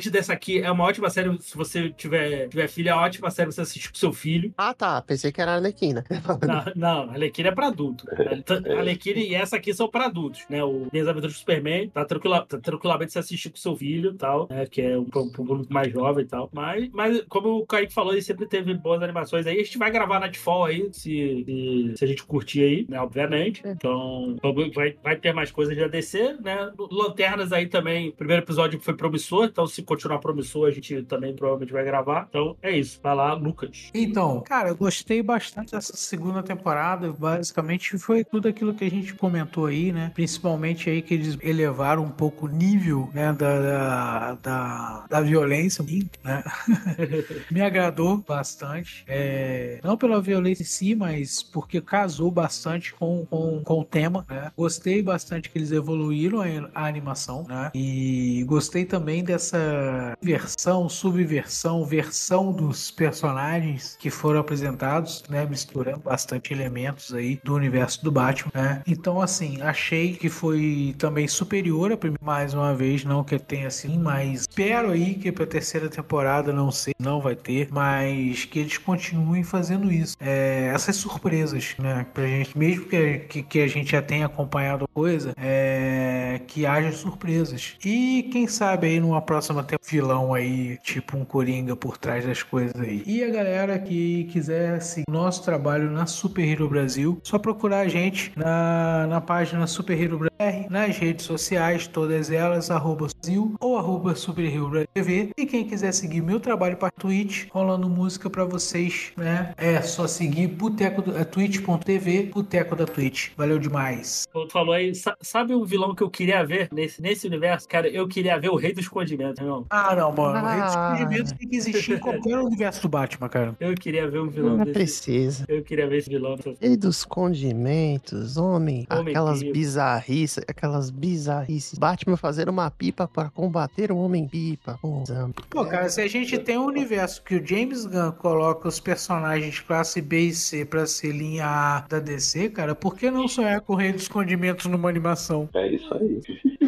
antes dessa aqui, é uma ótima série. Se você tiver filho, é uma ótima série você assistir com seu filho. Ah, tá. Pensei que era a Arlequina. Não, a Arlequina é pra adulto. A Arlequina e essa aqui são pra adultos, né? O Minhas Aventuras do Superman tá tranquilamente você assistir com seu filho e tal, né? Que é um público mais jovem e tal. Mas como o Kaique falou, ele sempre teve boas animações aí. A gente vai gravar Nightfall aí, se a gente curtir aí, né? Obviamente. Então, vai ter mais coisas de DC, né? Lanternas aí também. O primeiro episódio foi promissor, então se continuar promissor, a gente também provavelmente vai gravar. Então, é isso. Vai lá, Lucas. Então, cara, eu gostei bastante dessa segunda temporada. Basicamente foi tudo aquilo que a gente comentou aí, né? Principalmente aí que eles elevaram um pouco o nível, né, da violência, né? Me agradou bastante. Não pela violência em si, mas porque casou bastante com o tema, né? Gostei bastante que eles evoluíram a animação, né? E gostei também dessa versão dos personagens que foram apresentados, né? Misturando bastante elementos aí do universo do Batman, né? Então, assim, achei que foi também superior a primeira, mais uma vez, não que tenha assim, mas espero aí que pra terceira temporada, não sei, não vai ter, mas que eles continuem fazendo isso. Essas surpresas, né? Pra gente, mesmo que a gente já tenha acompanhado a coisa, que haja surpresas. E quem sabe aí numa próxima temporada, vilão aí, tipo um Coringa por trás das coisas aí. E a galera que quiser seguir nosso trabalho na Super Hero Brasil, só procurar a gente na página Super Hero BR, nas redes sociais, todas elas, @Brasil ou @Super Hero Brasil TV. E quem quiser seguir meu trabalho para Twitch, rolando música para vocês, né? É só seguir twitch.tv, Boteco da Twitch. Valeu demais. Tu falou aí, sabe o vilão que eu queria ver nesse universo? Cara, eu queria ver o Rei do Escondimento, irmão. Ah, não, mano. O Rei dos Escondimentos tem que existir em qualquer universo do Batman, cara. Eu queria ver um vilão Não desse. precisa. Eu queria ver esse vilão. Rei dos Condimentos, homem. Aquelas Pipa. bizarrices. Batman fazer uma pipa para combater o Homem-Pipa. Pô, cara, se a gente tem um universo que o James Gunn coloca os personagens classe B e C pra ser linha A da DC, cara, por que não sonhar com o Rei dos Escondimentos numa animação? É isso aí.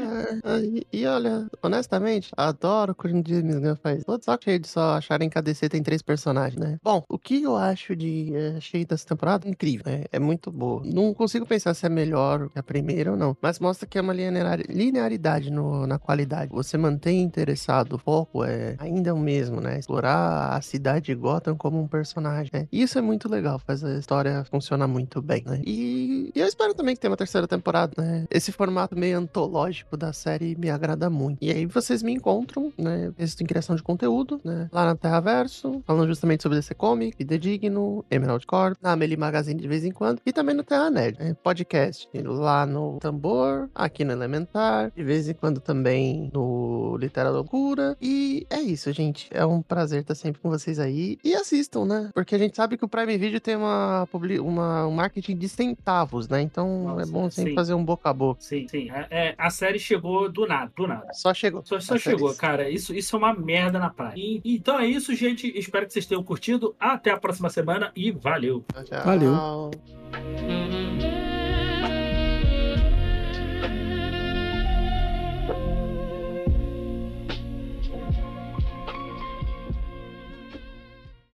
E olha, honestamente, adoro quando o James Gunn faz. Todo saco cheio de só acharem que a DC tem 3 personagens, né? Bom, o que eu acho achei dessa temporada incrível, né? É muito boa. Não consigo pensar se é melhor que a primeira ou não, mas mostra que é uma linearidade na qualidade. Você mantém interessado, o foco ainda o mesmo, né? Explorar a cidade de Gotham como um personagem, né? Isso é muito legal, faz a história funcionar muito bem, né? E eu espero também que tenha uma terceira temporada, né? Esse formato meio antológico da série me agrada muito. E aí vocês me encontram, né? Existo em criação de conteúdo, né? Lá na Terraverso, falando justamente sobre DC Comics, Fidedigno, Emerald Corp, na Amelie Magazine de vez em quando, e também no Terra Nerd, né? Podcast lá no Tambor, aqui no Elementar, de vez em quando também no Litera Loucura. E é isso, gente. É um prazer estar sempre com vocês aí. E assistam, né? Porque a gente sabe que o Prime Video tem um marketing de centavos, né? Então Nossa, é bom sempre sim. fazer um boca a boca. Sim. A série chegou do nada. Só chegou. Só chegou, cara. Isso é uma merda na praia. Então é isso, gente. Espero que vocês tenham curtido. Até a próxima semana e valeu. Tchau. Valeu.